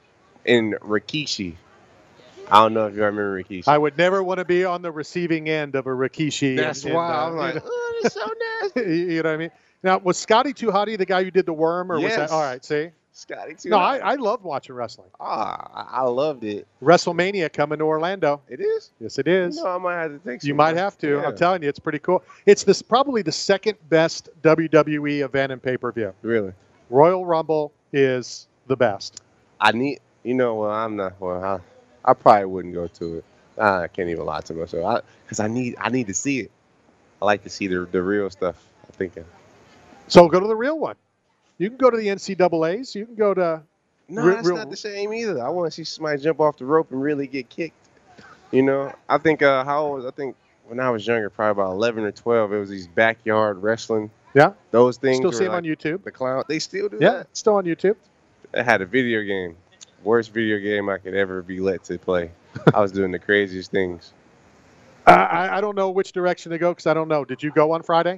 Rikishi. I don't know if you remember Rikishi. I would never want to be on the receiving end of a Rikishi. That's why I'm like, oh, that's so nasty. You know what I mean? Now, was Scotty 2 Hotty the guy who did the worm, or was that? All right, see? Scotty 2 No, Hotty. I loved watching wrestling. I loved it. WrestleMania coming to Orlando. It is? Yes, it is. You know, I might have to take some. You might have to. Yeah. I'm telling you, it's pretty cool. It's probably the second best WWE event in pay-per-view. Really? Royal Rumble is the best. I'm not. I probably wouldn't go to it. I can't even lie to myself. Because I need to see it. I like to see the real stuff. I'm thinking. So go to the real one. You can go to the NCAAs. You can go to. No, that's not the same either. I want to see somebody jump off the rope and really get kicked. You know, I think I think when I was younger, probably about 11 or 12, it was these backyard wrestling. Yeah. Those things. Still see them like on YouTube. The clown. They still do Yeah, that. it's still on YouTube. I had a video game. Worst video game I could ever be let to play. I was doing the craziest things. I don't know which direction to go because I don't know. Did you go on Friday?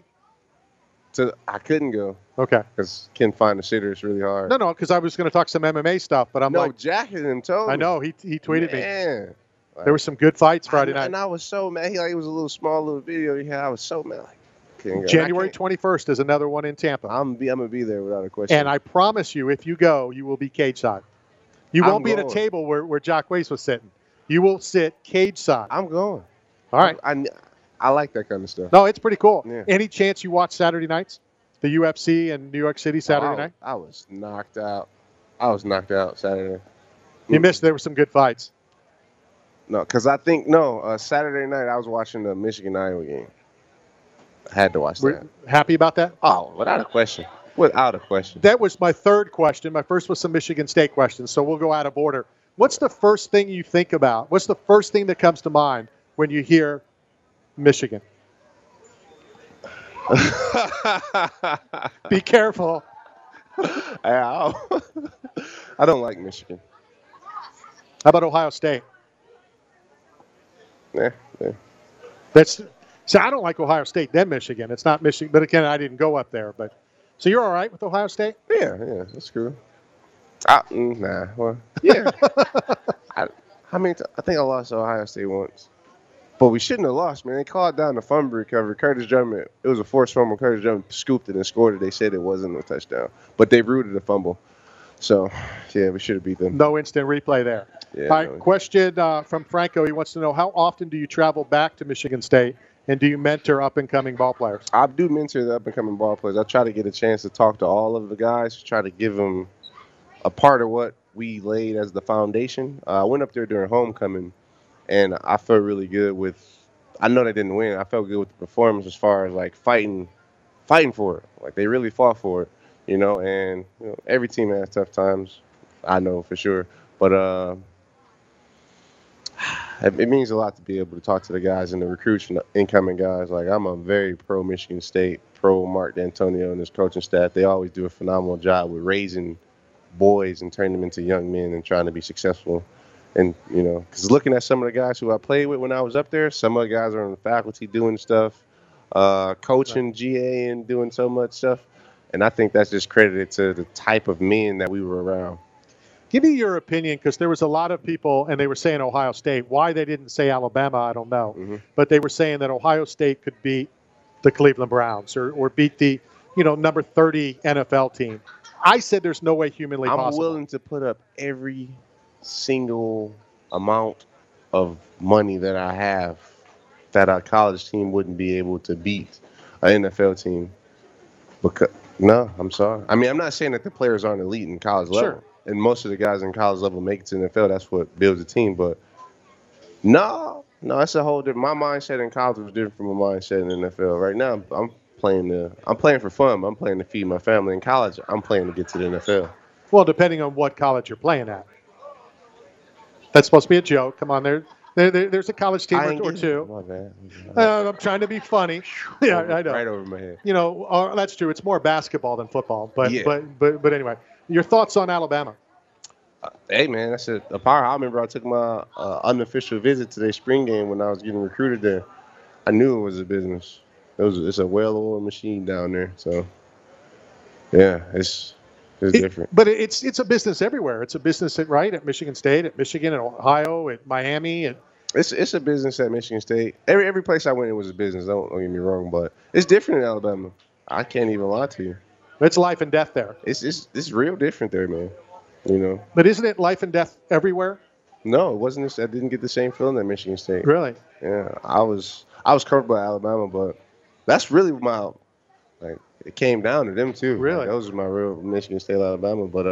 I couldn't go. Okay. Because can't find a sitter. It's really hard. No, because I was going to talk some MMA stuff, but I'm like. Jack and him told me. I know. He tweeted me. Man. There were some good fights Friday night. And I was so mad. It was a small little video he had. I was so mad. January 21st is another one in Tampa. I'm going to be there without a question. And I promise you, if you go, you will be cage side. You won't be at a table where Jack Weiss was sitting. You will sit cage side. I'm going. All right. I like that kind of stuff. No, it's pretty cool. Yeah. Any chance you watch Saturday nights? The UFC in New York City Saturday night? I was knocked out. Saturday. You missed. There were some good fights. No, because Saturday night I was watching the Michigan-Iowa game. I had to watch that. Happy about that? Oh, without a question. Without a question. That was my third question. My first was some Michigan State questions, so we'll go out of order. What's the first thing you think about? What's the first thing that comes to mind when you hear Michigan? Be careful. I don't like Michigan. How about Ohio State? Yeah. So I don't like Ohio State then Michigan. It's not Michigan, but again, I didn't go up there. But so you're all right with Ohio State? Yeah, that's cool. Nah, well, yeah. I think I lost to Ohio State once. But we shouldn't have lost, man. They called down the fumble recovery. Curtis Drummond, it was a forced fumble. Curtis Drummond scooped it and scored it. They said it wasn't a touchdown. But they rooted the fumble. So, yeah, we should have beat them. No instant replay there. Yeah, all right, question from Franco. He wants to know, how often do you travel back to Michigan State, and do you mentor up-and-coming ball players? I do mentor the up-and-coming ball players. I try to get a chance to talk to all of the guys, try to give them a part of what we laid as the foundation. I went up there during homecoming, and I felt really good with – I know they didn't win. I felt good with the performance as far as, like, fighting for it. Like, they really fought for it, you know, and every team has tough times, I know for sure. But it means a lot to be able to talk to the guys and the recruits and the incoming guys. Like, I'm a very pro-Michigan State, pro-Mark D'Antonio and his coaching staff. They always do a phenomenal job with raising boys and turning them into young men and trying to be successful. And, because looking at some of the guys who I played with when I was up there, some of the guys are on the faculty doing stuff, coaching GA and doing so much stuff. And I think that's just credited to the type of men that we were around. Give me your opinion, because there was a lot of people, and they were saying Ohio State. Why they didn't say Alabama, I don't know. Mm-hmm. But they were saying that Ohio State could beat the Cleveland Browns or beat the, number 30 NFL team. I said there's no way humanly possible. I'm willing to put up every single amount of money that I have that a college team wouldn't be able to beat an NFL team. No, I'm sorry. I mean, I'm not saying that the players aren't elite in college level. Sure. And most of the guys in college level make it to the NFL. That's what builds a team. But no, that's a whole different. My mindset in college was different from my mindset in the NFL. Right now, I'm playing for fun. I'm playing to feed my family. In college, I'm playing to get to the NFL. Well, depending on what college you're playing at. That's supposed to be a joke. Come on, there's a college team or two. My bad. I'm trying to be funny. Yeah, I know. Right over my head. That's true. It's more basketball than football. But Yeah. but anyway, your thoughts on Alabama? Hey, man, that's a power. I remember I took my unofficial visit to their spring game when I was getting recruited there. I knew it was a business. It's a well-oiled machine down there. So, yeah, it's different. But it's a business everywhere. It's a business at Michigan State, at Michigan, at Ohio, at Miami. It's a business at Michigan State. Every place I went, it was a business. Don't get me wrong, but it's different in Alabama. I can't even lie to you. It's life and death there. It's real different there, man. But isn't it life and death everywhere? No, it wasn't. I didn't get the same feeling at Michigan State. Really? Yeah, I was comfortable at Alabama, but that's really it came down to them too. Really? Those are my real Michigan State, Alabama. But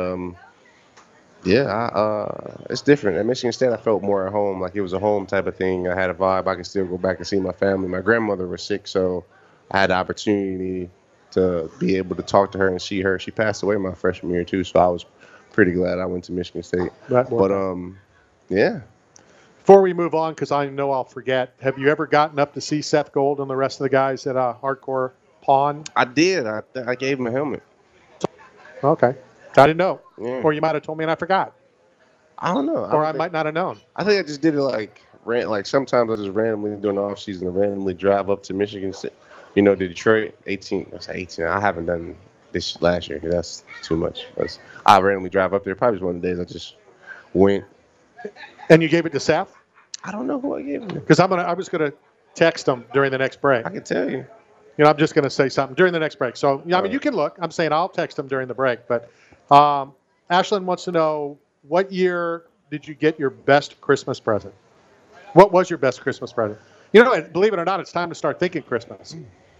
it's different. At Michigan State, I felt more at home. Like it was a home type of thing. I had a vibe. I could still go back and see my family. My grandmother was sick, so I had the opportunity to be able to talk to her and see her. She passed away my freshman year too, so I was pretty glad I went to Michigan State. Yeah. Before we move on, because I know I'll forget, have you ever gotten up to see Seth Gold and the rest of the guys at Hardcore Pawn? I did. I gave him a helmet. Okay. I didn't know. Yeah. Or you might have told me and I forgot. I don't know. Or I might not have known. I think I just did it like sometimes I just randomly during the off season randomly drive up to Michigan State. To Detroit, 18. I haven't done this last year. That's too much. I randomly drive up there. Probably just one of the days I just went. And you gave it to Seth? I don't know who I gave it to. Because I was going to text him during the next break. I can tell you. I'm just going to say something during the next break. So, you can look. I'm saying I'll text him during the break. But Ashlyn wants to know, what year did you get your best Christmas present? What was your best Christmas present? Believe it or not, it's time to start thinking Christmas.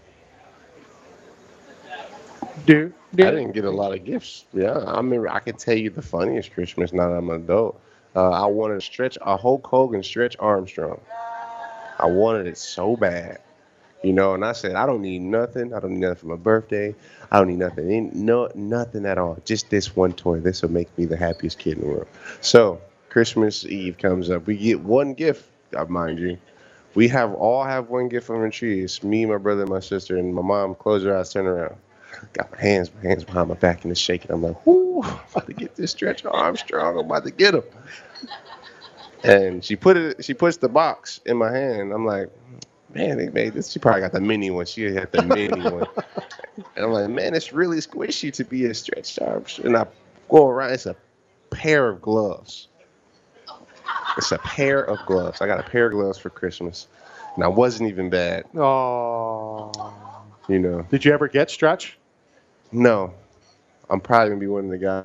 I didn't get a lot of gifts. Yeah, I mean, I can tell you the funniest Christmas now that I'm an adult. I wanted a Hulk Hogan stretch Armstrong. I wanted it so bad, and I said, I don't need nothing. I don't need nothing for my birthday. I don't need nothing. Nothing at all. Just this one toy. This will make me the happiest kid in the world. So Christmas Eve comes up. We get one gift, mind you. We all have one gift on the tree. It's me, my brother, and my sister, and my mom. Close your eyes, turn around. got my hands behind my back and it's shaking. I'm like, whoo, I'm about to get this Stretch Armstrong. I'm about to get him. And she puts the box in my hand. I'm like, man, they made this. She probably got the mini one. She had the mini one. And I'm like, man, it's really squishy to be a Stretch Armstrong. And I go around. It's a pair of gloves. It's a pair of gloves. I got a pair of gloves for Christmas. And I wasn't even bad. Oh. You know. Did you ever get Stretch? No. I'm probably going to be one of the guys.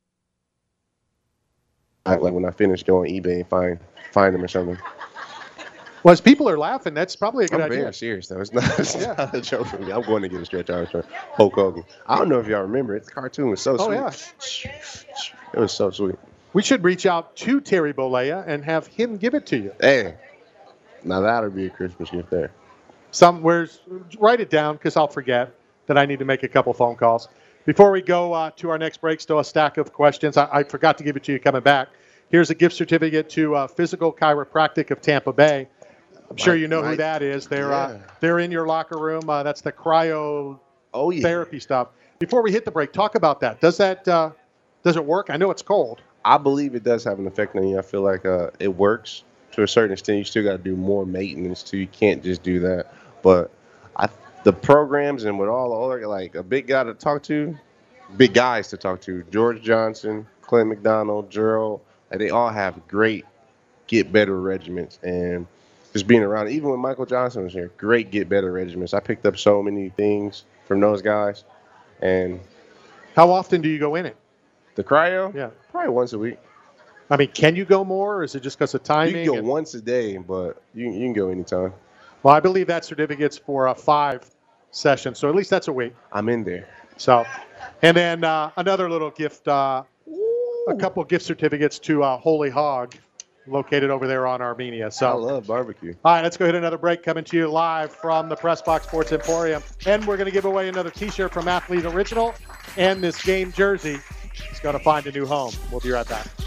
Like when I finish, go on eBay and find them or something. Well, as people are laughing, that's probably a good I'm idea. very serious, though. It's not a joke for me. I'm going to get a Stretch Armstrong. Hulk Hogan. I don't know if y'all remember it. The cartoon was so sweet. Yeah. It was so sweet. We should reach out to Terry Bollea and have him give it to you. Hey, now that'll be a Christmas gift there. Write it down because I'll forget that I need to make a couple phone calls. Before we go to our next break, still a stack of questions. I forgot to give it to you coming back. Here's a gift certificate to Physical Chiropractic of Tampa Bay. I'm sure you know who that is. They're in your locker room. That's the cryo therapy stuff. Before we hit the break, talk about that. Does it work? I know it's cold. I believe it does have an effect on you. I feel like it works to a certain extent. You still got to do more maintenance too. You can't just do that. But the programs and with all the other, like a big guy to talk to, big guys to talk to, George Johnson, Clint McDonald, Gerald, they all have great get better regimens. And just being around, even when Michael Johnson was here, great get better regimens. I picked up so many things from those guys. And how often do you go in it? The cryo? Yeah. Probably once a week. I mean, can you go more, or is it just because of timing? You can go once a day, but you can go anytime. Well, I believe that certificate's for 5 sessions, so at least that's a week. I'm in there. So, and then another little gift, a couple gift certificates to Holy Hog, located over there on Armenia. So I love barbecue. All right, let's go hit another break. Coming to you live from the Press Box Sports Emporium, and we're going to give away another T-shirt from Athlete Original, and this game jersey is going to find a new home. We'll be right back.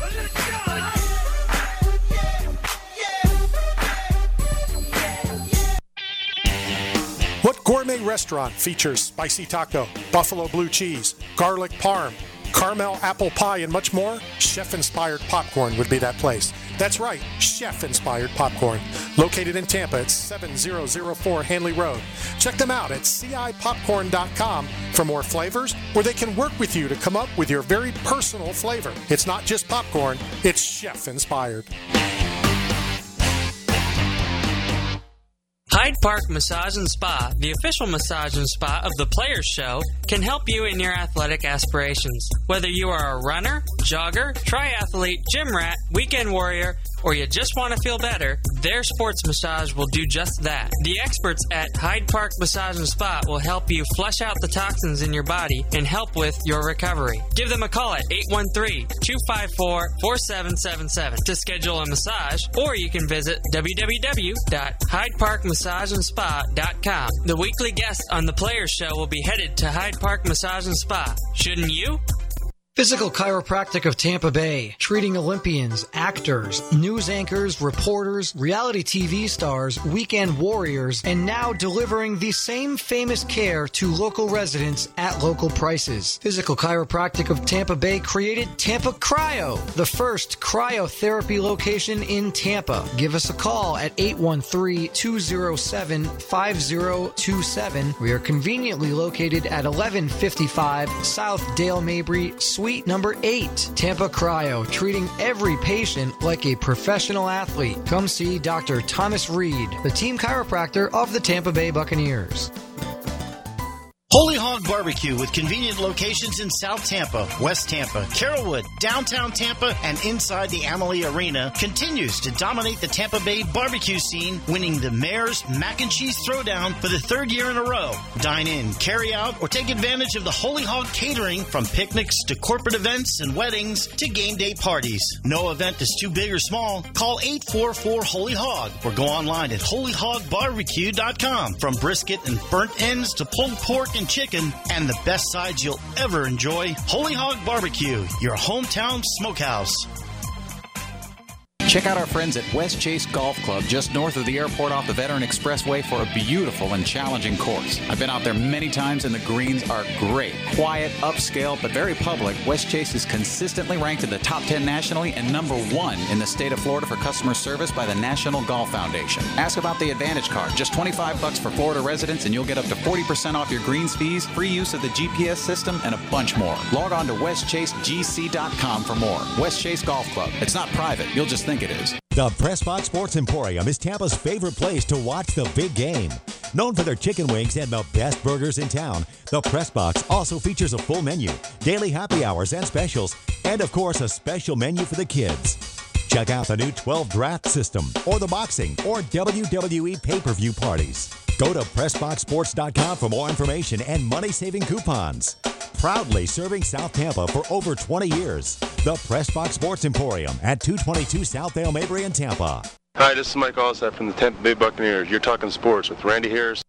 What gourmet restaurant features spicy taco, buffalo blue cheese, garlic parm, caramel apple pie, and much more? Chef-inspired popcorn would be that place. That's right, chef-inspired popcorn. Located in Tampa at 7004 Hanley Road. Check them out at cipopcorn.com for more flavors, where they can work with you to come up with your very personal flavor. It's not just popcorn, it's chef-inspired. Hyde Park Massage and Spa, the official massage and spa of the Players Show, can help you in your athletic aspirations. Whether you are a runner, jogger, triathlete, gym rat, weekend warrior, or you just want to feel better, their sports massage will do just that. The experts at Hyde Park Massage and Spa will help you flush out the toxins in your body and help with your recovery. Give them a call at 813-254-4777 to schedule a massage, or you can visit www.hydeparkmassageandspa.com. The weekly guest on the Players Show will be headed to Hyde Park Massage and Spa. Shouldn't you? Physical Chiropractic of Tampa Bay, treating Olympians, actors, news anchors, reporters, reality TV stars, weekend warriors, and now delivering the same famous care to local residents at local prices. Physical Chiropractic of Tampa Bay created Tampa Cryo, the first cryotherapy location in Tampa. Give us a call at 813-207-5027. We are conveniently located at 1155 South Dale Mabry, Suite number 8. Tampa Cryo, treating every patient like a professional athlete. Come see Dr. Thomas Reed, the team chiropractor of the Tampa Bay Buccaneers. Holy Hog Barbecue with convenient locations in South Tampa, West Tampa, Carrollwood, downtown Tampa, and inside the Amalie Arena continues to dominate the Tampa Bay barbecue scene, winning the Mayor's Mac and Cheese Throwdown for the 3rd year in a row. Dine in, carry out, or take advantage of the Holy Hog catering, from picnics to corporate events and weddings to game day parties. No event is too big or small. Call 844-HOLY-HOG or go online at holyhogbarbecue.com. From brisket and burnt ends to pulled pork and chicken, and the best sides you'll ever enjoy, Holy Hog Barbecue, your hometown smokehouse. Check out our friends at West Chase Golf Club just north of the airport off the Veteran Expressway for a beautiful and challenging course. I've been out there many times and the greens are great. Quiet, upscale, but very public, West Chase is consistently ranked in the top 10 nationally and number 1 in the state of Florida for customer service by the National Golf Foundation. Ask about the Advantage Card, just $25 for Florida residents and you'll get up to 40% off your greens fees, free use of the GPS system, and a bunch more. Log on to westchasegc.com for more. West Chase Golf Club. It's not private. You'll just think it is. The Pressbox Sports Emporium is Tampa's favorite place to watch the big game. Known for their chicken wings and the best burgers in town, the Pressbox also features a full menu, daily happy hours and specials, and of course a special menu for the kids. Check out the new 12 draft system or the boxing or WWE pay-per-view parties. Go to PressboxSports.com for more information and money-saving coupons. Proudly serving South Tampa for over 20 years. The Pressbox Sports Emporium at 222 South Dale Mabry in Tampa. Hi, this is Mike Allsap from the Tampa Bay Buccaneers. You're talking sports with Randy Harris.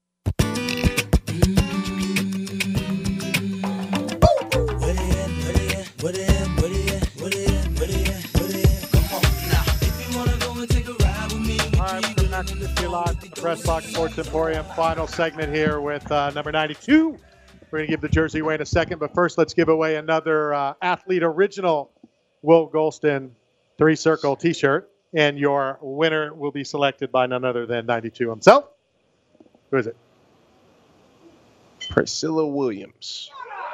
Live from the Pressbox Sports Emporium. Final segment here with number 92. We're going to give the jersey away in a second, but first let's give away another Athlete Original Will Golston 3-circle T-shirt, and your winner will be selected by none other than 92 himself. Who is it? Priscilla Williams.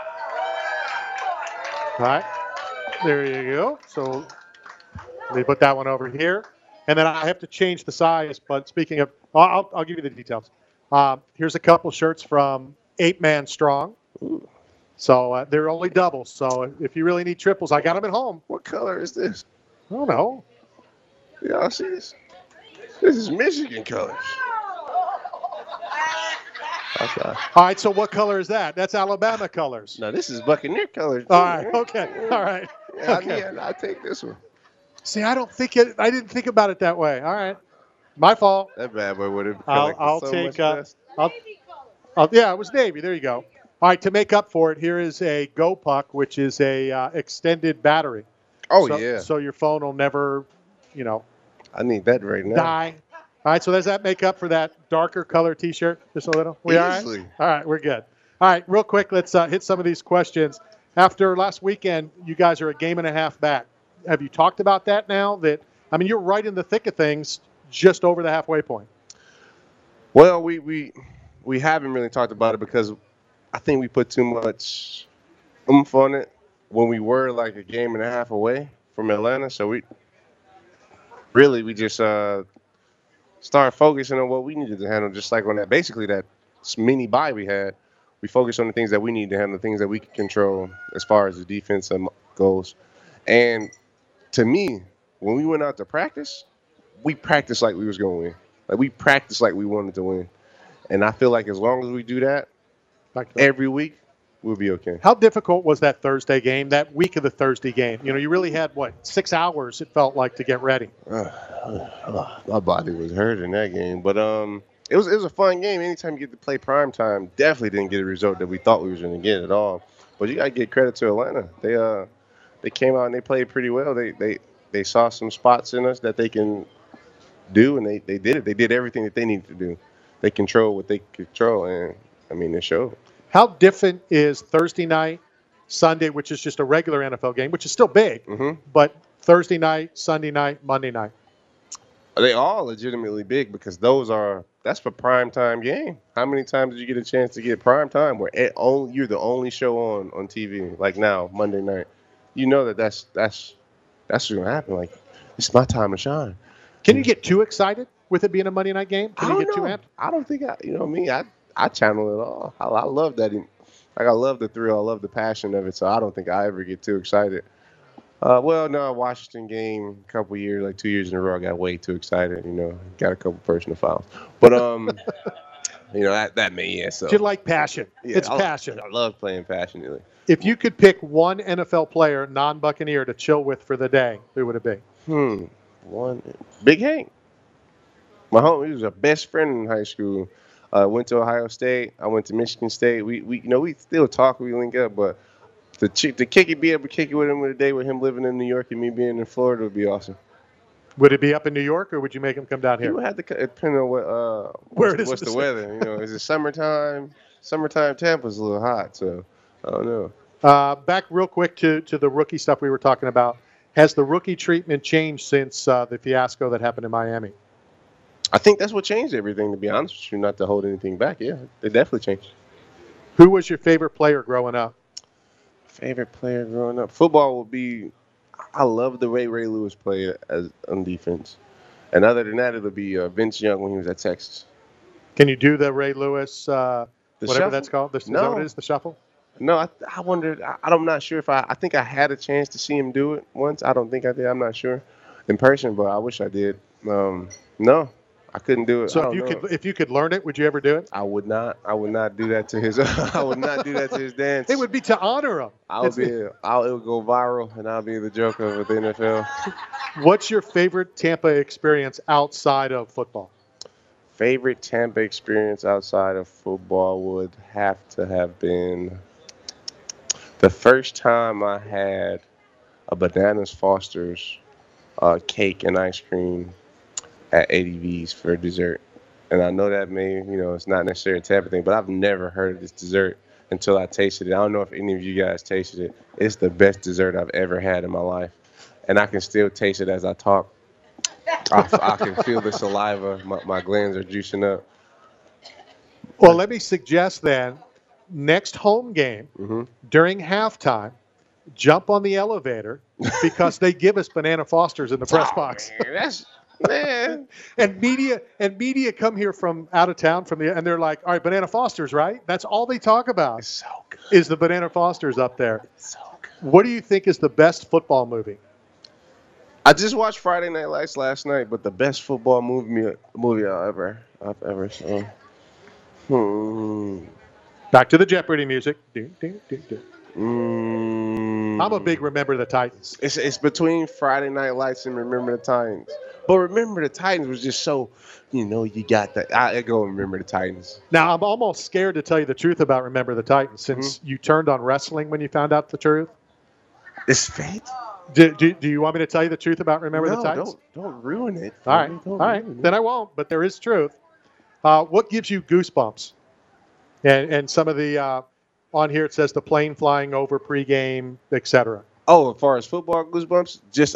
All right. There you go. So let me put that one over here. And then I have to change the size, but speaking of, I'll give you the details. Here's a couple shirts from 8-Man Strong. Ooh. So they're only doubles. So if you really need triples, I got them at home. What color is this? I don't know. Y'all see this? This is Michigan colors. Okay. All right, so what color is that? That's Alabama colors. No, this is Buccaneer colors. All right, okay. All right. Yeah, Okay. I'll take this one. See, I didn't think about it that way. All right. My fault. That bad boy would have I'll so take much yeah, it was Navy. There you go. All right, to make up for it, here is a Go Puck, which is a extended battery. Oh, yeah. So your phone will never, I need that right now. die. All right, so does that make up for that darker color T-shirt just a little? We all right? Easily. All right, we're good. All right, real quick, let's hit some of these questions. After last weekend, you guys are a game and a half back. Have you talked about that now? You're right in the thick of things, just over the halfway point. Well, we haven't really talked about it because I think we put too much oomph on it when we were like a game and a half away from Atlanta. So we just started focusing on what we needed to handle, just like on that mini bye we had. We focused on the things that we need to handle, the things that we can control as far as the defense goes. And to me, when we went out to practice, we practiced like we was going to win. Like we practiced like we wanted to win. And I feel like as long as we do that every week, we'll be okay. How difficult was that Thursday game, that week of the Thursday game? You really had, 6 hours, it felt like, to get ready. My body was hurt in that game. But it was a fun game. Anytime you get to play prime time, definitely didn't get a result that we thought we was going to get at all. But you got to give credit to Atlanta. They came out and they played pretty well. They saw some spots in us that they can do, and they did it. They did everything that they needed to do. They control what they control, and, it showed. How different is Thursday night, Sunday, which is just a regular NFL game, which is still big, but Thursday night, Sunday night, Monday night? They all legitimately big because that's for prime time game. How many times did you get a chance to get prime time where you're the only show on TV, like now, Monday night? You know that's what's going to happen. Like, it's my time to shine. Can you get too excited with it being a Monday night game? Can you get too amped? I don't think I channel it all. I love that. I love the thrill. I love the passion of it. So I don't think I ever get too excited. Washington game, a couple years, like 2 years in a row, I got way too excited. Got a couple personal fouls. But that may, yeah. So do you like passion? Yeah, It's passion. I love playing passionately. If you could pick one NFL player, non-Buccaneer, to chill with for the day, who would it be? One, Big Hank. My homie, he was a best friend in high school. Went to Ohio State. I went to Michigan State. We still talk. We link up, but be able to kick it with him today, with him living in New York and me being in Florida, would be awesome. Would it be up in New York, or would you make him come down You here? would have to depend on what's the weather. You know, is it summertime? Summertime Tampa's a little hot, so I don't know. Back real quick to the rookie stuff we were talking about. Has the rookie treatment changed since the fiasco that happened in Miami? I think that's what changed everything, to be honest with you, not to hold anything back. Yeah, it definitely changed. Who was your favorite player growing up? Favorite player growing up? Football would be, I love the way Ray Lewis played on defense. And other than that, it'll be Vince Young when he was at Texas. Can you do the Ray Lewis, whatever shuffle? that's called? Is No. that what it is, the shuffle? No, I wondered. I'm not sure if I think I had a chance to see him do it once. I don't think I did. I'm not sure in person, but I wish I did. No, I couldn't do it. So if you could learn it, would you ever do it? I would not. I would not do that to his. I would not do that to his dance. It would be to honor him. It would go viral, and I'll be the joke of the NFL. What's your favorite Tampa experience outside of football? Favorite Tampa experience outside of football would have to have been the first time I had a Bananas Foster's cake and ice cream at ADV's for dessert. And I know that it's not necessarily a Tampa thing, but I've never heard of this dessert until I tasted it. I don't know if any of you guys tasted it. It's the best dessert I've ever had in my life. And I can still taste it as I talk. I can feel the saliva. My glands are juicing up. Well, let me suggest then, next home game, during halftime, jump on the elevator because they give us Banana Fosters in the press box. Man. And media come here from out of town and they're like, all right, Banana Fosters, right? That's all they talk about. It's so good. Is the Banana Fosters up there. It's so good. What do you think is the best football movie? I just watched Friday Night Lights last night, but the best football movie I've ever seen. Back to the Jeopardy music. I'm a big Remember the Titans. It's between Friday Night Lights and Remember the Titans. But Remember the Titans was just so, you got that. I go Remember the Titans. Now, I'm almost scared to tell you the truth about Remember the Titans since you turned on wrestling when you found out the truth. It's fate. Do you want me to tell you the truth about Remember the Titans? Don't ruin it. All right. Then I won't, but there is truth. What gives you goosebumps? And some of the, on here it says the plane flying over pregame, etc. Oh, as far as football goosebumps, just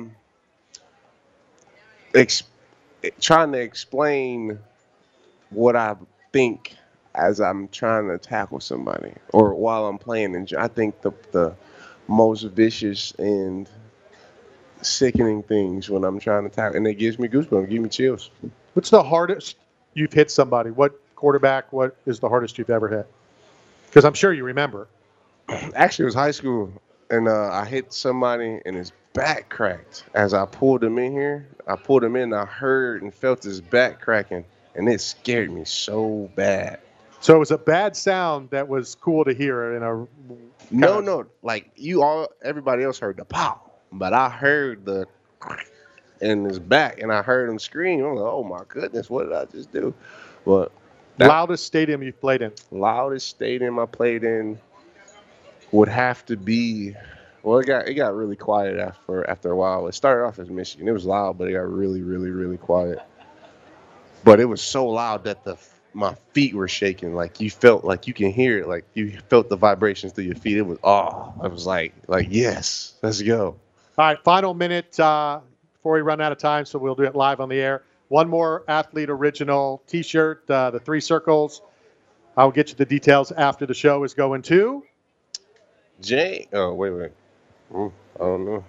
trying to explain what I think as I'm trying to tackle somebody or while I'm playing. And I think the most vicious and sickening things when I'm trying to tackle, and it gives me goosebumps, give me chills. What's the hardest you've hit somebody? What quarterback? What is the hardest you've ever hit? Because I'm sure you remember. Actually, it was high school, and I hit somebody, and his back cracked. As I pulled him in here, I heard and felt his back cracking, and it scared me so bad. So it was a bad sound that was cool to hear in a. No, like everybody else heard the pop, but I heard the in his back, and I heard him scream. I'm like, oh my goodness, what did I just do? But loudest stadium you've played in? Loudest stadium I played in would have to be. Well, it got really quiet after a while. It started off as Michigan. It was loud, but it got really, really, really quiet. But it was so loud that my feet were shaking. Like you felt like you can hear it. Like you felt the vibrations through your feet. It was I was like yes, let's go. All right, final minute before we run out of time, so we'll do it live on the air. One more Athlete Original T-shirt, the 3 circles. I'll get you the details after the show is going to. Jay. Oh, wait. I don't know.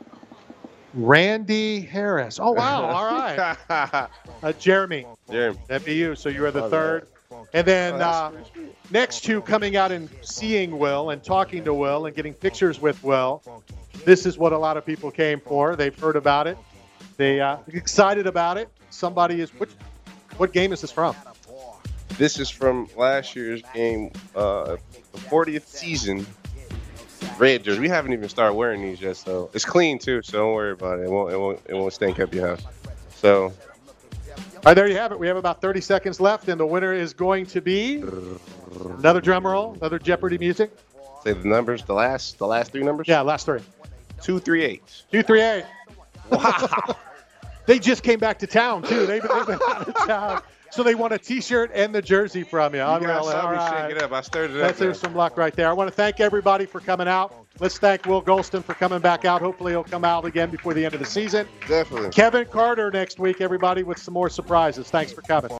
Randy Harris. Oh, wow. All right. Jeremy. That'd be you. So you are the third. And then next to coming out and seeing Will and talking to Will and getting pictures with Will, this is what a lot of people came for. They've heard about it. They excited about it. Somebody is. What game is this from? This is from last year's game, the 40th season. Red jersey. We haven't even started wearing these yet, so it's clean too. So don't worry about it. It won't stink up your house. So. All right, there you have it. We have about 30 seconds left, and the winner is going to be another drum roll, another Jeopardy music. Say the numbers. The last 3 numbers. Yeah, last 3. 238. 238. Wow. They just came back to town, too. They've been out of town. So they want a T-shirt and the jersey from you. You guys saw me shake it up. I stirred it up. There's some luck right there. I want to thank everybody for coming out. Let's thank Will Golston for coming back out. Hopefully he'll come out again before the end of the season. Definitely. Kevin Carter next week, everybody, with some more surprises. Thanks for coming.